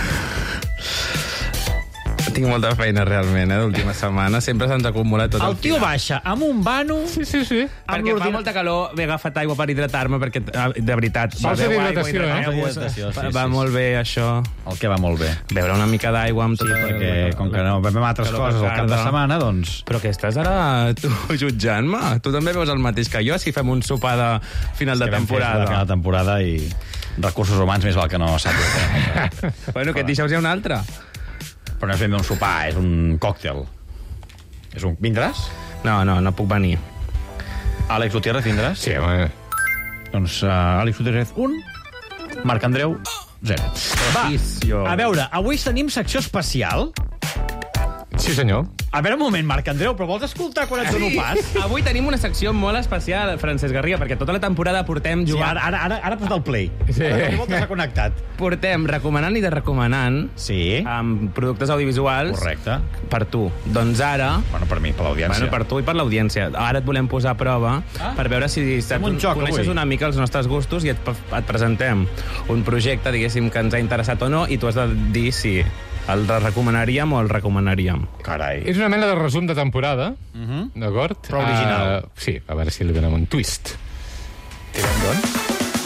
Tinc molta feina, realment, d'última setmana. Sempre se'ns acumula tot
el tio baixa amb un vano...
Sí.
Perquè fa molta calor, m'he agafat aigua per hidratar-me, perquè, de veritat...
Vols fer hidratació,
Va molt bé, això.
El que va molt bé?
Beure una mica d'aigua amb tot...
Sí, perquè com que no bevem altres coses al cap de setmana, doncs...
Però que estàs ara tu jutjant-me? Tu també veus el mateix que jo, si fem un sopar de final de temporada.
De final de temporada i recursos humans més val que no sàpiga.
Bueno, que et dijous hi ha un altre.
Però no és ben un sopar, és un còctel. Vindràs?
No puc venir.
Àlex Gutiérrez, vindràs?
Sí, home.
Doncs Àlex Gutiérrez, 1. Marc Andreu, 0. Va, a veure, avui tenim secció especial.
Sí, senyor.
A veure, un moment, Marc Andreu, però vols escoltar quan et dono pas?
Avui tenim una secció molt especial, Francesc Garriga, perquè tota la temporada portem jugant...
Sí, ara posa el play.
Sí.
Què vols estar connectat?
Portem recomanant i desrecomanant amb productes audiovisuals.
Correcte.
Per tu. Doncs ara...
Bueno, per mi, per l'audiència.
Bueno, per tu i per l'audiència. Ara et volem posar a prova per veure si coneixes una mica els nostres gustos i et presentem un projecte, diguéssim, que ens ha interessat o no, i tu has de dir si el recomanaríem o el recomanaríem.
Carai.
És una mena de resum de temporada, d'acord?
Però original.
Sí, a veure si li donem un twist. Tirem, doncs.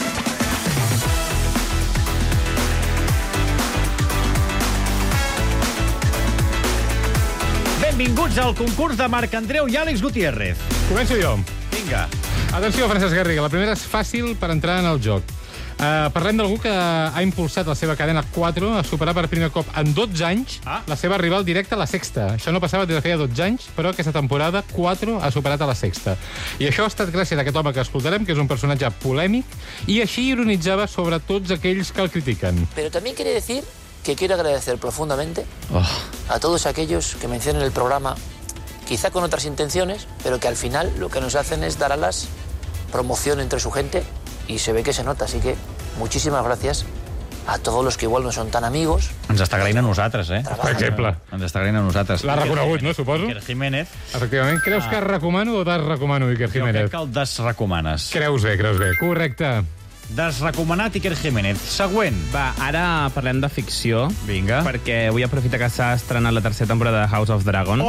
Benvinguts al concurs de Marc Andreu i Àlex Gutiérrez.
Començo jo.
Vinga.
Atenció, Francesc Garriga, la primera és fàcil per entrar en el joc. Parlem d'algú que ha impulsat la seva cadena 4 a superar per primer cop en 12 anys la seva rival directa a la Sexta. Això no passava des de feia 12 anys, però aquesta temporada 4 ha superat a la Sexta. I això ha estat gràcies a aquest home que escoltarem, que és un personatge polèmic, i així ironitzava sobre tots aquells que el critiquen.
Pero también quiere decir
que quiero agradecer profundamente a todos aquellos que mencionan el programa, quizá con otras intenciones, pero que al final lo que nos hacen es dar alas, promoción entre su gente, y se ve que se nota. Así que muchísimas gracias a todos los que igual no son tan amigos.
Ens està agraint a nosaltres,
Per exemple.
Ens està agraint a nosaltres.
L'ha reconegut, no, suposo?
Iker Jiménez.
Efectivament. Creus que recomano o desrecomano Iker Jiménez?
Jo crec que el desrecomanes.
Creus bé. Correcte.
Desrecomanat Iker Jiménez. Següent.
Va, ara parlem de ficció.
Vinga.
Perquè vull aprofitar que s'ha estrenat la tercera temporada de House of Dragon.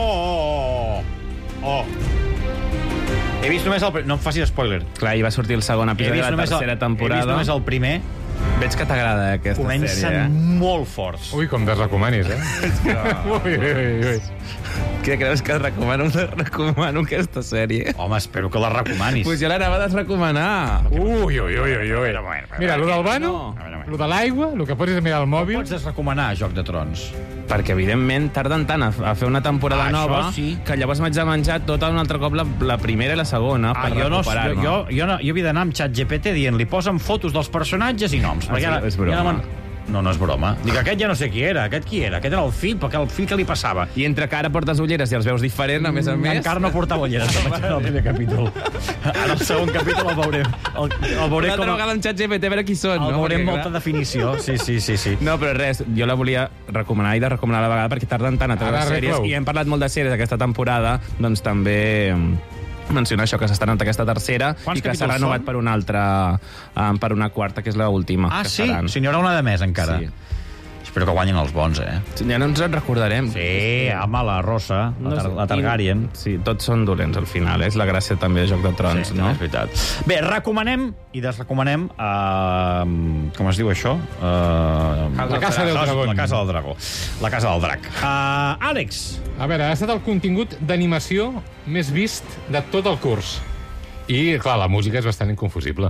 He vist només el... No em facis spoiler.
Clar, hi va sortir el segon episodi de la tercera temporada.
He vist només el primer.
Veig que t'agrada aquesta
Comencen
sèrie.
molt forts.
Ui, com desrecomanis, Ui.
Què creus que recomano aquesta sèrie?
Home, espero que la recomanis.
Pues jo l'anava a desrecomanar.
Ui. Mira, lo del vano, lo de l'aigua, el que posis a mirar al mòbil...
Pots desrecomanar Joc de Trons.
Perquè, evidentment, tarden tant a fer una temporada nova que llavors m'haig de menjar tota un altre cop la primera i la segona per recuperar-me.
Jo havia d'anar amb ChatGPT dient-li posa'm fotos dels personatges i noms.
És broma.
No és broma. Dic, aquest ja no sé qui era. Aquest era el fill, perquè el fill que li passava.
I entre que ara portes ulleres i els veus diferent, a més a més...
Encara no portava ulleres, el primer capítol. Ara el segon capítol el veurem.
Una altra vegada amb ChatGPT, a veure qui són.
El veurem molta definició. Sí.
No, però res, jo la volia recomanar i recomanar a la vegada perquè tarden tant a treure sèries. I hem parlat molt de sèries aquesta temporada, doncs també... mencionar això, que s'ha estrenat aquesta tercera i que s'ha renovat per una altra, per una quarta, que és l'última.
Ah, sí? Si n'hi haurà una de més, encara. Sí. Espero que guanyin els bons,
Ja no ens en recordarem.
Sí, home, la Rosa, la Targaryen.
Sí, tots són dolents, al final. És la gràcia també de Joc de Trons, no?
És veritat. Bé, recomanem i desrecomanem... com es diu això?
La Casa del Dragón.
La Casa del Dragó. La Casa del Drac. Àlex.
A veure, ha estat el contingut d'animació més vist de tot el curs. I, clar, la música és bastant inconfusible.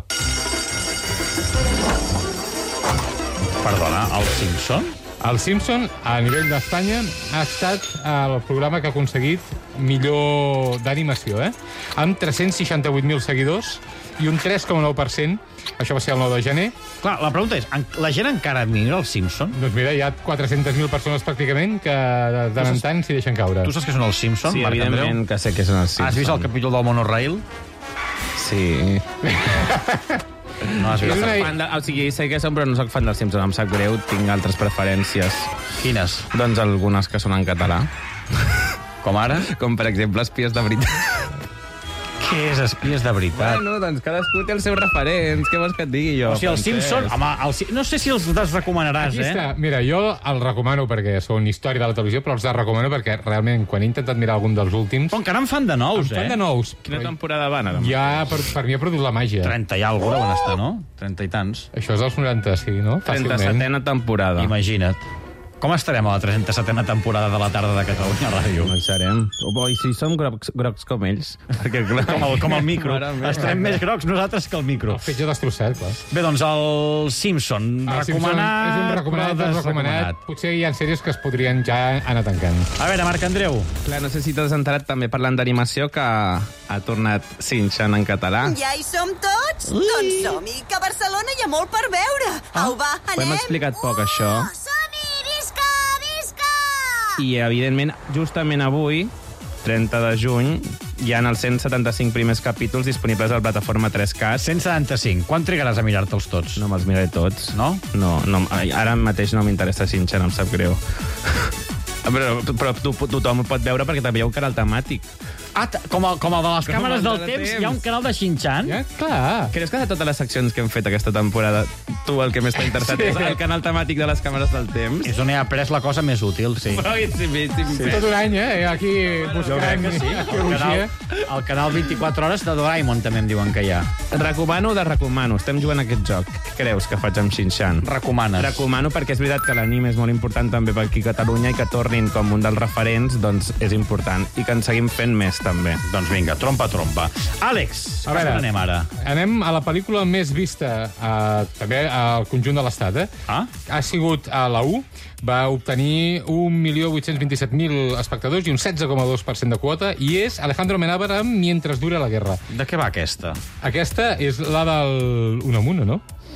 Perdona, el Simpson?
El Simpson, a nivell d'Espanya, ha estat el programa que ha aconseguit millor d'animació, amb 368.000 seguidors i un 3,9%. Això va ser el 9 de gener.
Clar, la pregunta és, la gent encara mira el Simpson?
Doncs mira, hi ha 400.000 persones pràcticament que de tant en tant s'hi deixen caure.
Tu saps que són els Simpson?
Sí, evidentment que sé que són els Simpson.
Has vist el capítol del monorail?
Sí.
No has vist.
O sigui, sé que som, però no soc fan dels Simpson. Em sap greu, tinc altres preferències.
Quines?
Doncs algunes que són en català.
Com ara?
Com, per exemple, Espies de veritat.
Què és Espies de veritat?
Bueno, doncs cadascú té els seus referents. Què vols que et digui jo?
O sigui, el Simpson... Home, no sé si els desrecomanaràs,
Aquí està. Mira, jo el recomano perquè són història de la televisió, però els recomano perquè realment, quan he intentat mirar algun dels últims...
Però encara en fan de nous,
En fan de nous.
Quina temporada van, ara?
Ja, per mi ha produït la màgia.
30 i alguna van estar, no? 30 i tants.
Això és dels 90, sí, no?
37a temporada.
Imagina't. Com estarem a la 37a temporada de la tarda de Catalunya Ràdio?
No hi serem. I si som grocs com ells. Perquè, clar,
com el micro. Estarem més grocs nosaltres que el micro.
El fetge destrossat, clar.
Bé, doncs el Simpson. Recomanat.
És un recomanat. Potser hi ha sèries que es podrien ja anar tancant.
A veure, Marc Andreu.
Clar, no sé si t'has enterat també parlant d'animació que ha tornat Shin-chan en català.
Ja hi som tots? Doncs som-hi, que a Barcelona hi ha molt per veure. Au, va, anem.
Ho hem explicat poc, això. I, evidentment, justament avui, 30 de juny, hi ha els 175 primers capítols disponibles a la plataforma 3CAT.
175. Quan trigaràs a mirar-te'ls tots?
No me'ls miraré tots.
No?
No, ara mateix no m'interessa Shin-chan, em sap greu. Però tothom ho pot veure perquè també hi ha un canal temàtic.
Ah, com el de les càmeres del temps, hi ha un canal de Shin-chan?
Ja, clar.
Creus que de totes les seccions que hem fet aquesta temporada, tu el que més t'ha interessat és el canal temàtic de les càmeres del temps?
És on he après la cosa més útil, sí.
Tot un any, aquí buscant arqueologia.
Al canal 24 hores de Doraemon també em diuen que hi ha.
Recomano o desrecomano? Estem jugant a aquest joc. Què creus que faig amb Shin-chan?
Recomanes.
Recomano perquè és veritat que l'anime és molt important també per aquí a Catalunya i que tornin com un dels referents, doncs és important. I que en seguim fent més, també.
Doncs vinga, trompa. Àlex, a veure, anem ara?
Anem a la pel·lícula més vista també al conjunt de l'Estat. Ha sigut a la U, va obtenir 1.827.000 espectadors i un 16,2% de quota, i és Alejandro Amenábar amb Mientras dure la guerra.
De què va aquesta?
Aquesta és la del Unamuno, no?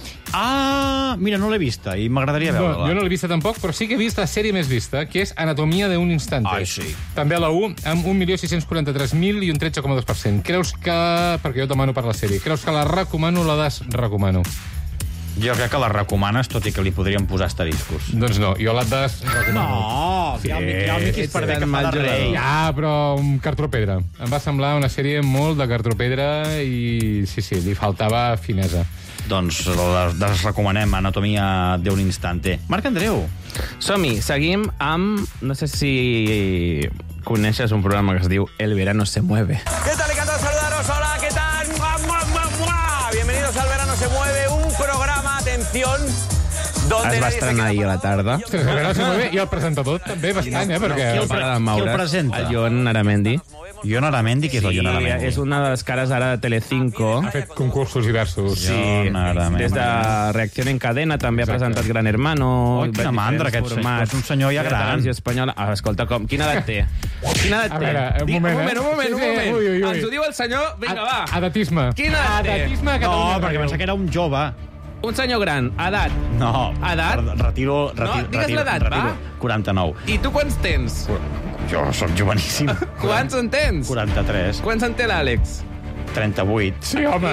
Ah, mira, no l'he vista i m'agradaria veure-la.
Jo no l'he vista tampoc, però sí que he vist la sèrie més vista, que és Anatomia d'un instante.
Ai, sí.
També a la 1, amb 1.643.000 i un 13,2%. Creus que... Perquè jo demano per la sèrie. Creus que la recomano o la desrecomano?
Jo crec que la recomanes, tot i que li podríem posar asteriscos.
Doncs no, jo la desrecomano.
No, ja el Miqui és per bé que fa de rei.
Ja, però un cartropedra. Em va semblar una sèrie molt de cartropedra i sí, li faltava finesa.
Doncs desrecomanem Anatomia d'un instante. Marc Andreu.
Som-hi, seguim amb... No sé si coneixes un programa que es diu El verano se mueve.
¿Qué tal? Encantado de saludaros. Hola, ¿qué tal? Bienvenidos al Verano se mueve, un programa, atención, donde
es va estrenar ahir a la tarda.
Ostres, el verano se mueve i el presentador també bastant, perquè...
Qui el presenta?
El Jon Aramendi.
Jon Aramendi, qui és el Jon Aramendi?
És una de les cares ara de Telecinco.
Ha fet concursos diversos.
Sí, des de Reacción en Cadena també ha presentat Gran Hermano.
Oi, quina mandra, aquest senyor. És un senyor ja gran.
Espanyola. Escolta, quina edat té? Quina edat té?
A veure, un moment.
Ens ho diu el senyor. Vinga, va.
Edatisme.
Quina edat té?
Edatisme a Catalunya.
No, perquè pensava que era un jove.
Un senyor gran, edat.
No.
Edat?
Retiro.
No, digues l'edat, va.
49.
I tu quants tens?
Jo sóc joveníssim.
Quants en tens?
43.
Quants en té l'Àlex?
38.
Sí, home.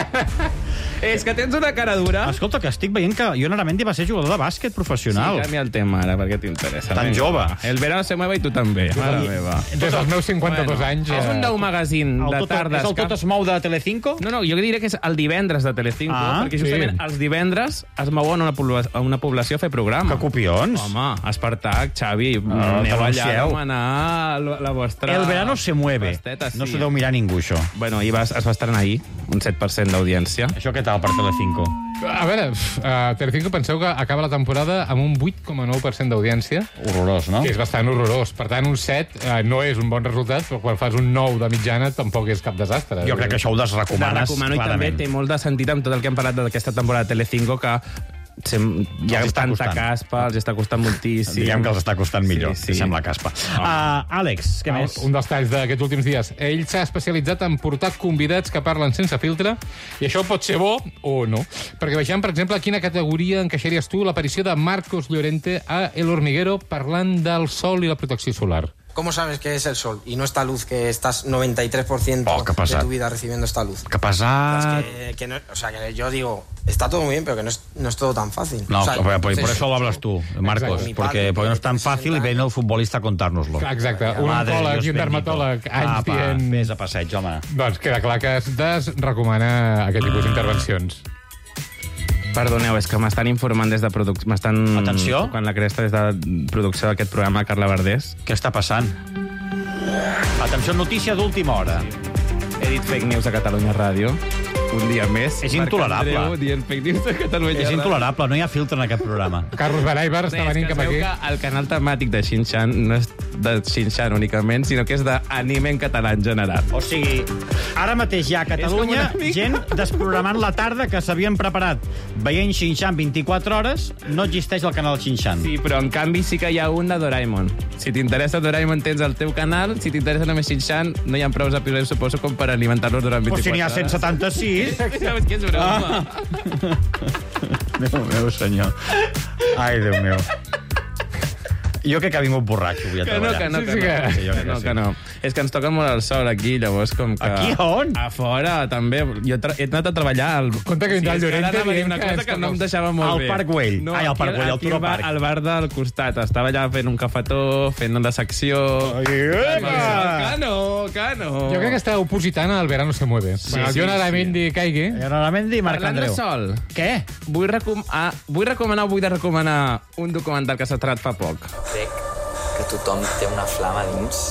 És que tens una cara dura.
Escolta, que estic veient que Jon Aramendi va ser jugador de bàsquet professional.
Sí, canvia el tema ara, perquè t'interessa.
Tan jove.
El verano se mueve i tu també. Mare meva.
Des dels meus 52 anys...
És un nou magazín de tardes.
És el Tot es mou de Telecinco?
No, jo diria que és el divendres de Telecinco, perquè justament els divendres es mouen a una població a fer programa.
Que copions.
Home, Espartac, Xavi, aneu allà a demanar la vostra...
El verano se mueve. No s'ho deu mirar ningú, això.
Bueno, es va estrenar ahir, un 7% d'audiència.
Això què tal per Telecinco?
A veure, Telecinco penseu que acaba la temporada amb un 8,9% d'audiència.
Horrorós, no?
Que és bastant horrorós. Per tant, un 7 no és un bon resultat, però quan fas un 9 de mitjana tampoc és cap desastre.
Jo crec que això ho desrecomanes,
clarament. I també té molt de sentit amb tot el que hem parlat d'aquesta temporada de Telecinco, que hi ha tanta caspa, els està costant moltíssim.
Diguem que els està costant millor, deixem la caspa. Àlex, què més?
Un dels talls d'aquests últims dies. Ell s'ha especialitzat en portar convidats que parlen sense filtre, i això pot ser bo o no. Perquè vegem, per exemple, a quina categoria encaixaries tu l'aparició de Marcos Llorente a El Hormiguero parlant del sol i la protecció solar.
¿Cómo sabes que es el sol y no esta luz que estás 93% de tu vida recibiendo esta luz?
¿Qué pasa?
Que no, o sea, que yo digo, está todo muy bien, pero que no es todo tan fácil.
No,
o sea,
por eso lo hablas tú, Marcos, porque no es tan fácil y viene el futbolista a contárnoslo.
Exacte, un oncòleg i un dermatòleg anys dient...
Vés a passeig, home.
Doncs queda clar que es desrecomana aquest tipus d'intervencions.
Perdoneu, és que m'estan informant des de producció...
Atenció.
Quan la cresta des de producció d'aquest programa, Carla Verdés.
Què està passant? Atenció, notícia d'última hora.
He dit fake news a Catalunya Ràdio. Un dia més.
És intolerable.
Marc Andreu dient fake news a Catalunya Ràdio.
És intolerable, no hi ha filtre en aquest programa.
Carlos Baraibar està venint cap aquí.
Que el canal temàtic de Xinxan no és de Xinxan únicament, sinó que és d'anime en català en general.
O sigui, ara mateix hi ha a Catalunya gent desprogramant la tarda que s'havien preparat veient Xinxan 24 hores, no existeix el canal Xinxan.
Sí, però en canvi sí que hi ha un de Doraemon. Si t'interessa Doraemon tens el teu canal, si t'interessa només Xinxan no hi ha prou episodis, suposo, com per alimentar-los durant 24 hores.
Pues si n'hi ha 176.
Sabes què és broma?
Déu meu, senyor. Ai, Déu meu. Jo crec que ha vingut borratxo avui a treballar.
Que no. És que ens toca molt el sol aquí, llavors com que...
Aquí on?
A fora, també. Jo he anat a treballar al...
Compte que vindrà el Llorente dient
una cosa que no em deixava molt bé.
Al Parc Güell.
Ai,
al Parc Güell, al Turo Park.
Al bar del costat. Estava allà fent un cafetó, fent una secció... Cano.
Jo crec que està opositant al Verano se mueve. El Jon Aramendi caigui.
Jon Aramendi i Marc Andreu.
Parlant de sol.
Què?
Vull recomanar un documental que s'ha estrenat fa poc.
Crec que tothom té una flama dins.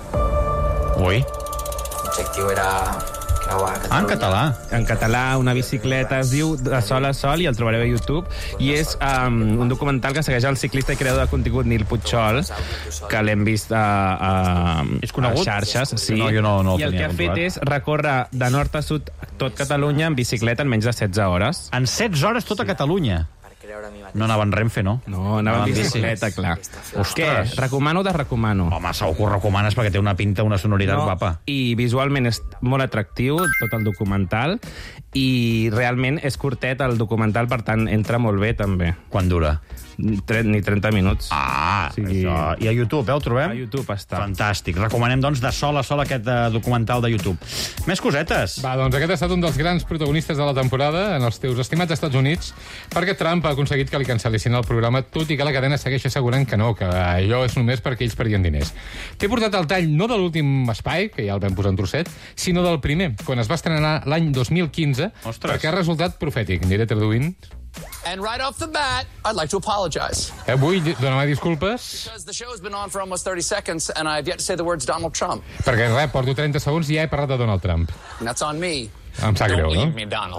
Ui.
L'objectiu era creuar Catalunya.
En català.
En català, una bicicleta, es diu De sol a sol, i el trobareu a YouTube, i és un documental que segueix el ciclista i creador de contingut Nil Puigol, que l'hem vist a xarxes. Sí.
No, jo no
I el que ha fet és recórrer de nord a sud tot Catalunya en bicicleta en menys de 16 hores.
En 16 hores tota Catalunya? No anava en Renfe, no?
No, anava en bicicleta, clar. Què? Recomano o desrecomano?
Home, segur que ho recomanes perquè té una pinta, una sonoritat guapa.
I visualment és molt atractiu, tot el documental, i realment és curtet el documental, per tant, entra molt bé, també.
Quan dura?
Ni 30 minuts.
Això. I a YouTube, ho trobem?
A YouTube està.
Fantàstic. Recomanem, doncs, de sol a sol aquest documental de YouTube. Més cosetes.
Va, doncs aquest ha estat un dels grans protagonistes de la temporada en els teus estimats Estats Units, perquè Trump ha aconseguit que li cancel·lessin el programa, tot i que la cadena segueix assegurant que no, que allò és només perquè ells perdien diners. T'he portat el tall no de l'últim espai, que ja el vam posar en trosset, sinó del primer, quan es va estrenar l'any 2015, perquè ha resultat profètic. Aniré traduint.
And right off the bat, I'd like to apologize.
Vull donar disculpes.
Because the show has been on for almost 30 seconds and I've yet to say the words Donald Trump.
Perquè res, porto 30 segons i ja he parlat de Donald Trump.
And that's on me.
Em sap greu, no?
Don't leave me, Donald.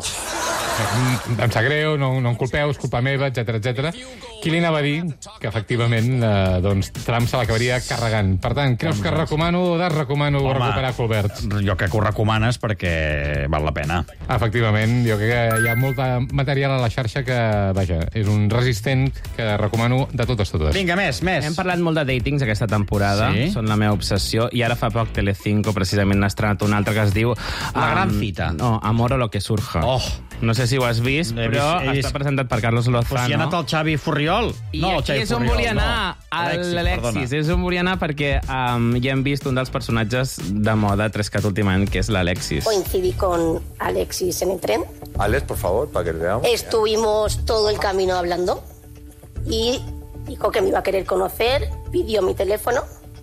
Em sap greu, no em culpeu, és culpa meva, etc. Qui li anava a dir que, efectivament, doncs, Trump se l'acabaria carregant. Per tant, creus que recomano o desrecomano recuperar Colbert?
Jo crec que ho recomanes perquè val la pena.
Efectivament, jo crec que hi ha molt material a la xarxa que, vaja, és un resistent que recomano de totes.
Vinga, més.
Hem parlat molt de datings aquesta temporada, són la meva obsessió, i ara fa poc Telecinco precisament n'ha estrenat un altre que es diu...
La gran cita.
No, Amor o lo que surja. No sé si ho has vist, però està presentat per Carlos Lozano.
Pues si ha anat el Xavi Furriol.
I aquí és on volia anar, l'Alexis. És on volia anar perquè ja hem vist un dels personatges de moda 3CAT últimament, que és l'Alexis.
Coincidí con Alexis en el tren.
Alex, por favor, para que le veamos.
Estuvimos todo el camino hablando y dijo que me iba a querer conocer, pidió mi teléfono.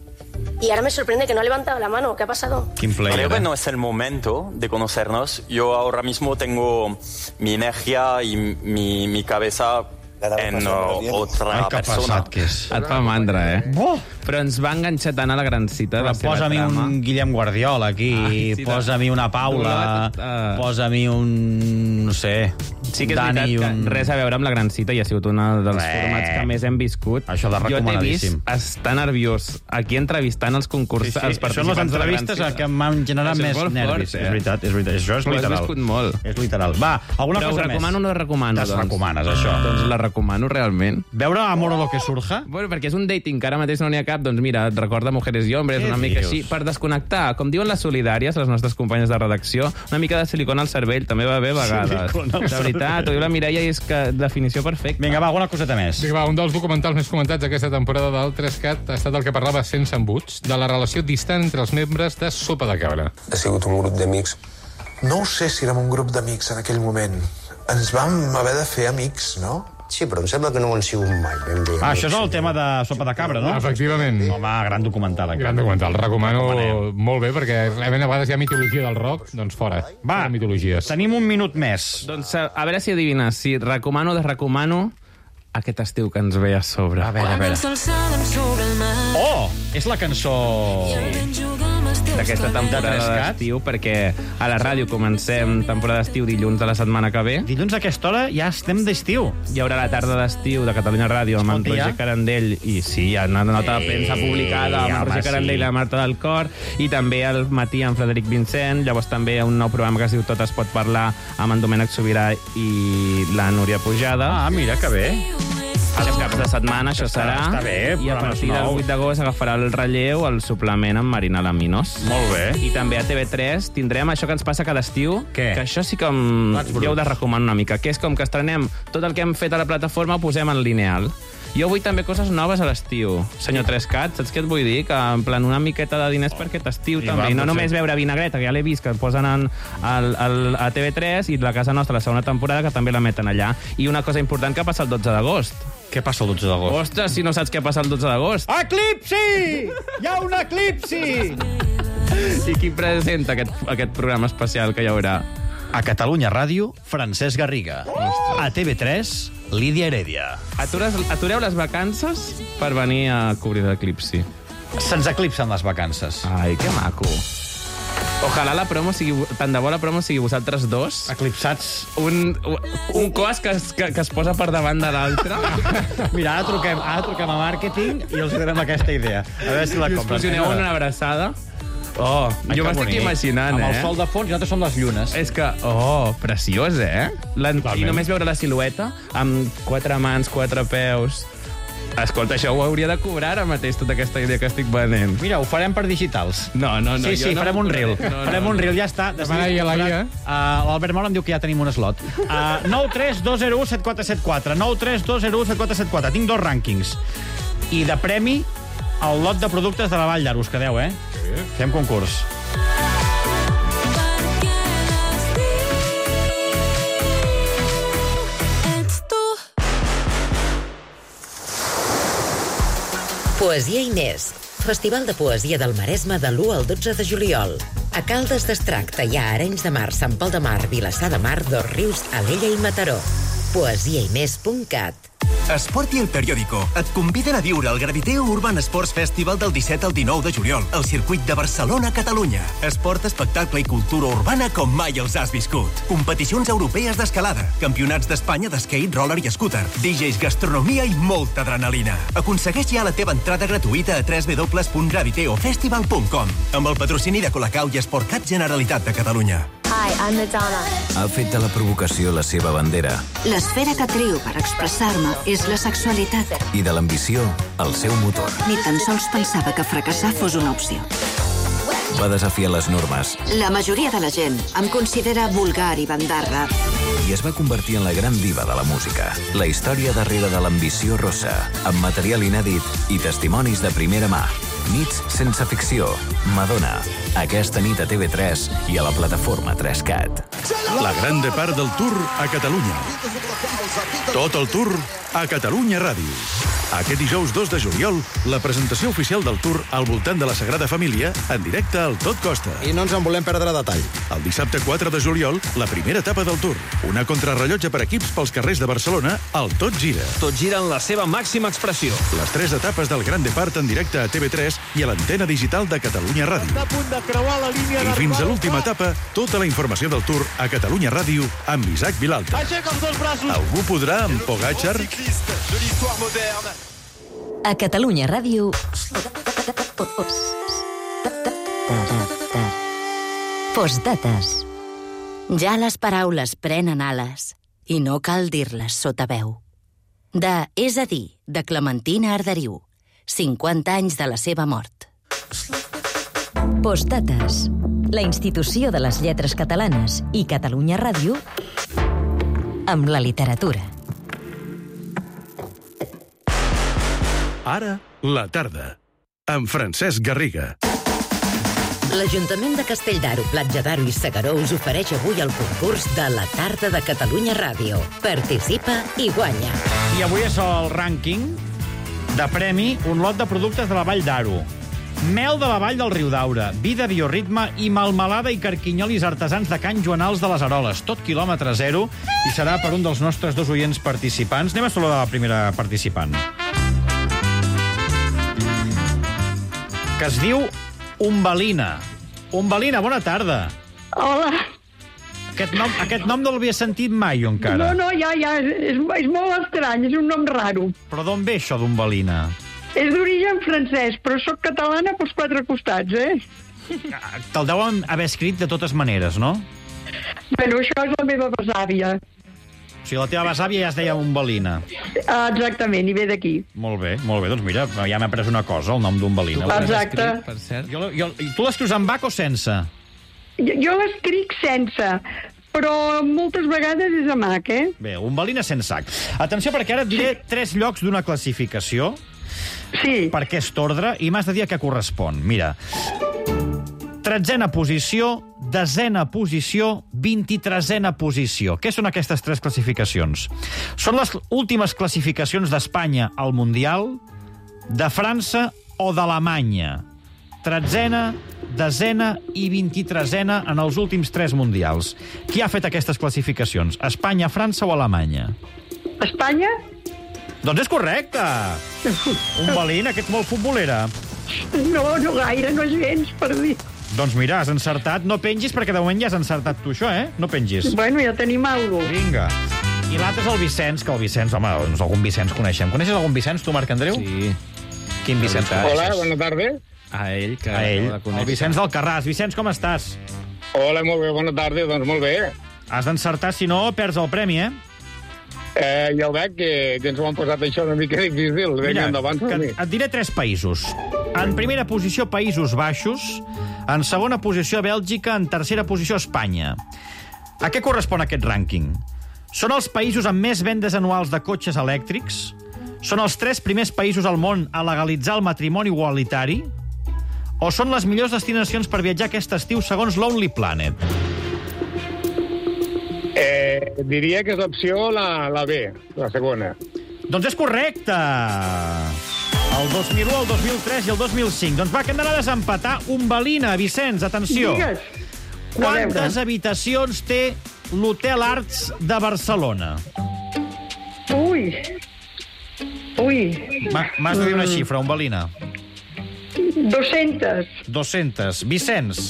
Y ahora me sorprende que no ha levantado la mano. ¿Qué ha pasado?
Creo que no es el momento de conocernos. Yo ahora mismo tengo mi energía y mi cabeza en otra persona.
Et fa mandra, Però ens va enganxar tant a la gran cita de la seva
Posa-mi
trama.
un Guillem Guardiola aquí, posa-mi una Paula, posa-mi un... no sé...
Sí que és veritat que res a veure amb la gran cita i ha sigut un dels formats que més hem viscut.
Això de recomanadíssim.
Jo t'he vist estar nerviós aquí entrevistant els concursos, els participants.
Són les entrevistes que m'han generat més nervis. És veritat. Això és literal.
Ho has viscut molt.
És literal. Va, alguna cosa més?
Però ho recomano o no recomano?
Desrecomanes, això.
Doncs la recomano realment.
Veure Amor o lo que surja?
Bueno, perquè és un dating que ara mateix no n'hi ha cap, doncs mira, et recorda Mujeres i Hombres, una mica així, per desconnectar. Com diuen les solidàries, les nostres companyes de redacció, una mica de silicona al cervell també va bé a vegades. De veritat, ho diu la Mireia i és que definició perfecta.
Vinga, va, alguna coseta més.
Vinga, va, un dels documentals més comentats aquesta temporada del 3CAT ha estat el que parlava sense embuts, de la relació distant entre els membres de Sopa de Cabra.
Ha sigut un grup d'amics. No ho sé si érem un grup d'amics en aquell moment. Ens vam haver de fer amics, no?
Sí, però em sembla que no ho han sigut mai, ben bé.
Això és el tema de Sopa de Cabra, no?
Efectivament.
Home, gran documental.
Gran documental. Recomano molt bé, perquè realment a vegades hi ha mitologia del rock, doncs fora.
Va,
mitologies.
Tenim un minut més.
Doncs a veure si adivines, si recomano o desrecomano aquest estiu que ens ve a sobre.
A veure. Oh! És la cançó...
d'aquesta temporada d'estiu, perquè a la ràdio comencem temporada d'estiu dilluns de la setmana que ve.
Dilluns a aquesta hora ja estem d'estiu.
Hi haurà la tarda d'estiu de Catalunya Ràdio amb en Roger Carandell, i sí, hi ha una nota de premsa publicada amb en Roger Carandell i la Marta del Cor, i també al matí amb Frederic Vincent, llavors també un nou programa que es diu Tot es pot parlar amb en Domènec Sobirà i la Núria Pujada.
Ah, mira, que bé.
Els caps de setmana, això serà.
Està bé,
i a partir del 8 d'agost agafarà el relleu, el suplement amb Marina Laminos.
Molt bé.
I també a TV3 tindrem això que ens passa cada estiu, que això sí que jo ho recomano una mica, que és com que estrenem tot el que hem fet a la plataforma, ho posem en lineal. Jo vull també coses noves a l'estiu. Senyor 3CAT, saps què et vull dir? Que en plan una miqueta de diners per aquest estiu també. I no només veure Vinagreta, que ja l'he vist, que posen a TV3, i la Casa Nostra, la segona temporada, que també la meten allà. I una cosa important que passa el 12 d'agost.
Què passa el 12 d'agost?
Ostres, si no saps què passa el 12 d'agost.
Eclipsi! Hi ha un eclipsi!
I qui presenta aquest programa especial que hi haurà?
A Catalunya Ràdio, Francesc Garriga. A TV3, Lídia Heredia.
Atureu les vacances per venir a cobrir l'eclipsi.
Se'ns eclipsen les vacances.
Ai, que maco. Ojalà la promo sigui... Tant de bo la promo sigui vosaltres dos.
Eclipsats.
Un cos que es posa per davant de l'altre.
Mira, ara truquem a màrqueting i els donem aquesta idea. A veure si la compren.
I us fusioneu en una abraçada. Oh, jo m'estic imaginant,
Amb el sol de fons i nosaltres som les llunes.
És que, preciós, I només veure la silueta, amb 4 mans, 4 peus... Escolta, això ho hauria de cobrar ara mateix, tota aquesta idea que estic venent.
Mira, ho farem per digitals.
No,
Sí, farem un reel. Farem un reel, ja està.
Demana a la guia.
L'Albert Mora em diu que ja tenim un slot. 932017474. 932017474. Tinc 2 rànquings. I de premi, el lot de productes de la Vall d'Aro. Us quedeu, eh? Sí. Fem concurs.
Poesia Inés, Festival de Poesia del Maresme de l'1 al 12 de juliol. A Caldes d'Estrac, Teià, Arenys de Mar, Sant Pol de Mar, Vilassar de Mar, Dosrius, Alella i Mataró. poesiainés.cat.
Esport i El Periódico et conviden a viure el Graviteo Urban Sports Festival del 17 al 19 de juliol al circuit de Barcelona, Catalunya. Esport, espectacle i cultura urbana com mai els has viscut. Competicions europees d'escalada, campionats d'Espanya d'skate, roller i scooter, DJs, gastronomia i molta adrenalina. Aconsegueix ja la teva entrada gratuïta a www.graviteofestival.com amb el patrocini de Colacau i Esportcat Generalitat de Catalunya.
Hi, I'm Madonna.
Ha fet de la provocació la seva bandera.
L'esfera que trio per expressar-me és la sexualitat.
I de l'ambició, el seu motor.
Ni tan sols pensava que fracassar fos una opció.
Va desafiar les normes.
La majoria de la gent em considera vulgar i bandarra.
I es va convertir en la gran diva de la música. La història darrere de l'ambició rossa, amb material inèdit i testimonis de primera mà. Nits sense ficció. Madonna. Aquesta nit a TV3 i a la plataforma 3CAT.
La gran part del Tour a Catalunya. Tot el Tour a Catalunya Ràdio. Aquest dijous 2 de juliol, la presentació oficial del Tour al voltant de la Sagrada Família en directe al Tot Costa.
I no ens en volem perdre detall.
El dissabte 4 de juliol, la primera etapa del Tour. Una contrarrellotge per equips pels carrers de Barcelona, el Tot Gira.
Tot gira en la seva màxima expressió.
Les 3 etapes del Gran Depart en directe a TV3 i a l'antena digital de Catalunya Ràdio. I fins a l'última etapa, tota la informació del Tour a Catalunya Ràdio amb Isaac Vilalta. Algú podrà amb Pogačar?
A Catalunya Ràdio... Postdates.
Ja les paraules prenen ales i no cal dir-les sota veu. És a dir, de Clementina Arderiu, 50 anys de la seva mort.
Postdates. La institució de les lletres catalanes i Catalunya Ràdio amb la literatura.
Ara, la tarda, amb Francesc Garriga.
L'Ajuntament de Castelldaro, Platja d'Aro i Segaró us ofereix avui el concurs de la tarda de Catalunya Ràdio. Participa i guanya.
I avui és el rànquing de premi, un lot de productes de la Vall d'Aro. Mel de la Vall del Riudaura, vi de Bioritme i melmelada i carquinyolis artesans de Can Joanals de les Aroles. Tot quilòmetre zero i serà per un dels nostres 2 oients participants. Anem a saludar la primera participant. Que es diu Umbelina. Umbelina, bona tarda.
Hola.
Aquest nom no l'havia sentit mai, jo, encara.
No, ja, és molt estrany, és un nom raro.
Però d'on ve això d'Umbelina?
És d'origen francès, però sóc catalana pels 4 costats,
Te'l deuen haver escrit de totes maneres, no?
Bueno, això és la meva besàvia.
O sigui, la teva besàvia ja es deia Umbelina.
Exactament, i ve d'aquí.
Molt bé. Doncs mira, ja m'he après una cosa, el nom d'Umbelina.
Exacte.
Per cert. Tu l'escrius amb H o sense?
Jo l'escric sense, però moltes vegades és amb H,
Bé, Umbelina sense H. Atenció, perquè ara et diré 3 llocs d'una classificació.
Sí.
Per aquest ordre, i m'has de dir a què correspon. Mira, 13a posició, 10a posició, 23a posició. Què són aquestes 3 classificacions? Són les últimes classificacions d'Espanya al Mundial, de França o d'Alemanya. 13a, 10a i 23a en els últims 3 mundials. Qui ha fet aquestes classificacions? Espanya, França o Alemanya?
Espanya?
Doncs és correcte! Umbelina, que ets molt futbolera.
No gaire, no és gens, per dir.
Doncs mira, has encertat. No pengis, perquè de moment ja has encertat tu això, No pengis.
Bueno, ja tenim alguna cosa.
Vinga. I l'altre és el Vicenç, que el Vicenç, home, doncs algun Vicenç coneixem. Coneixes algun Vicenç, tu, Marc Andreu?
Sí.
Quin Vicenç?
Hola, bona tarda.
A ell, que
a ell, el Vicenç d'Alcarràs. Vicenç, com estàs?
Hola, molt bé, bona tarda, doncs molt bé.
Has d'encertar, si no, perds el premi,
Ja ho veig, que ens ho han posat això una mica difícil.
Mira, et diré 3 països. En primera posició, Països Baixos. En segona posició, Bèlgica. En tercera posició, Espanya. A què correspon aquest rànquing? Són els països amb més vendes anuals de cotxes elèctrics? Són els 3 primers països al món a legalitzar el matrimoni igualitari? O són les millors destinacions per viatjar aquest estiu segons Lonely Planet?
Diria que és l'opció la B, la segona.
Doncs és correcte! El 2001, el 2003 i el 2005. Doncs va, que hem d'anar a desempatar un Balina. Vicenç, atenció.
Digues.
Quantes habitacions té l'Hotel Arts de Barcelona?
Ui.
M'has de dir una xifra, un Balina.
200.
200. Vicenç.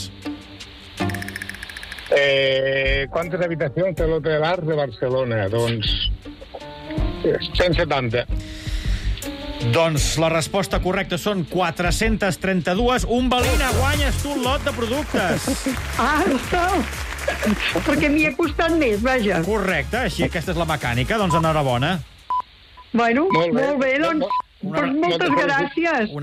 Quantes habitacions té l'Hotel Arts de Barcelona? Doncs 170.
Doncs la resposta correcta són 432. Un Balina, guanyes tu el lot de productes.
Està. Perquè m'hi ha costat més, vaja.
Correcte, així aquesta és la mecànica. Doncs enhorabona.
Bueno, molt bé, doncs moltes gràcies.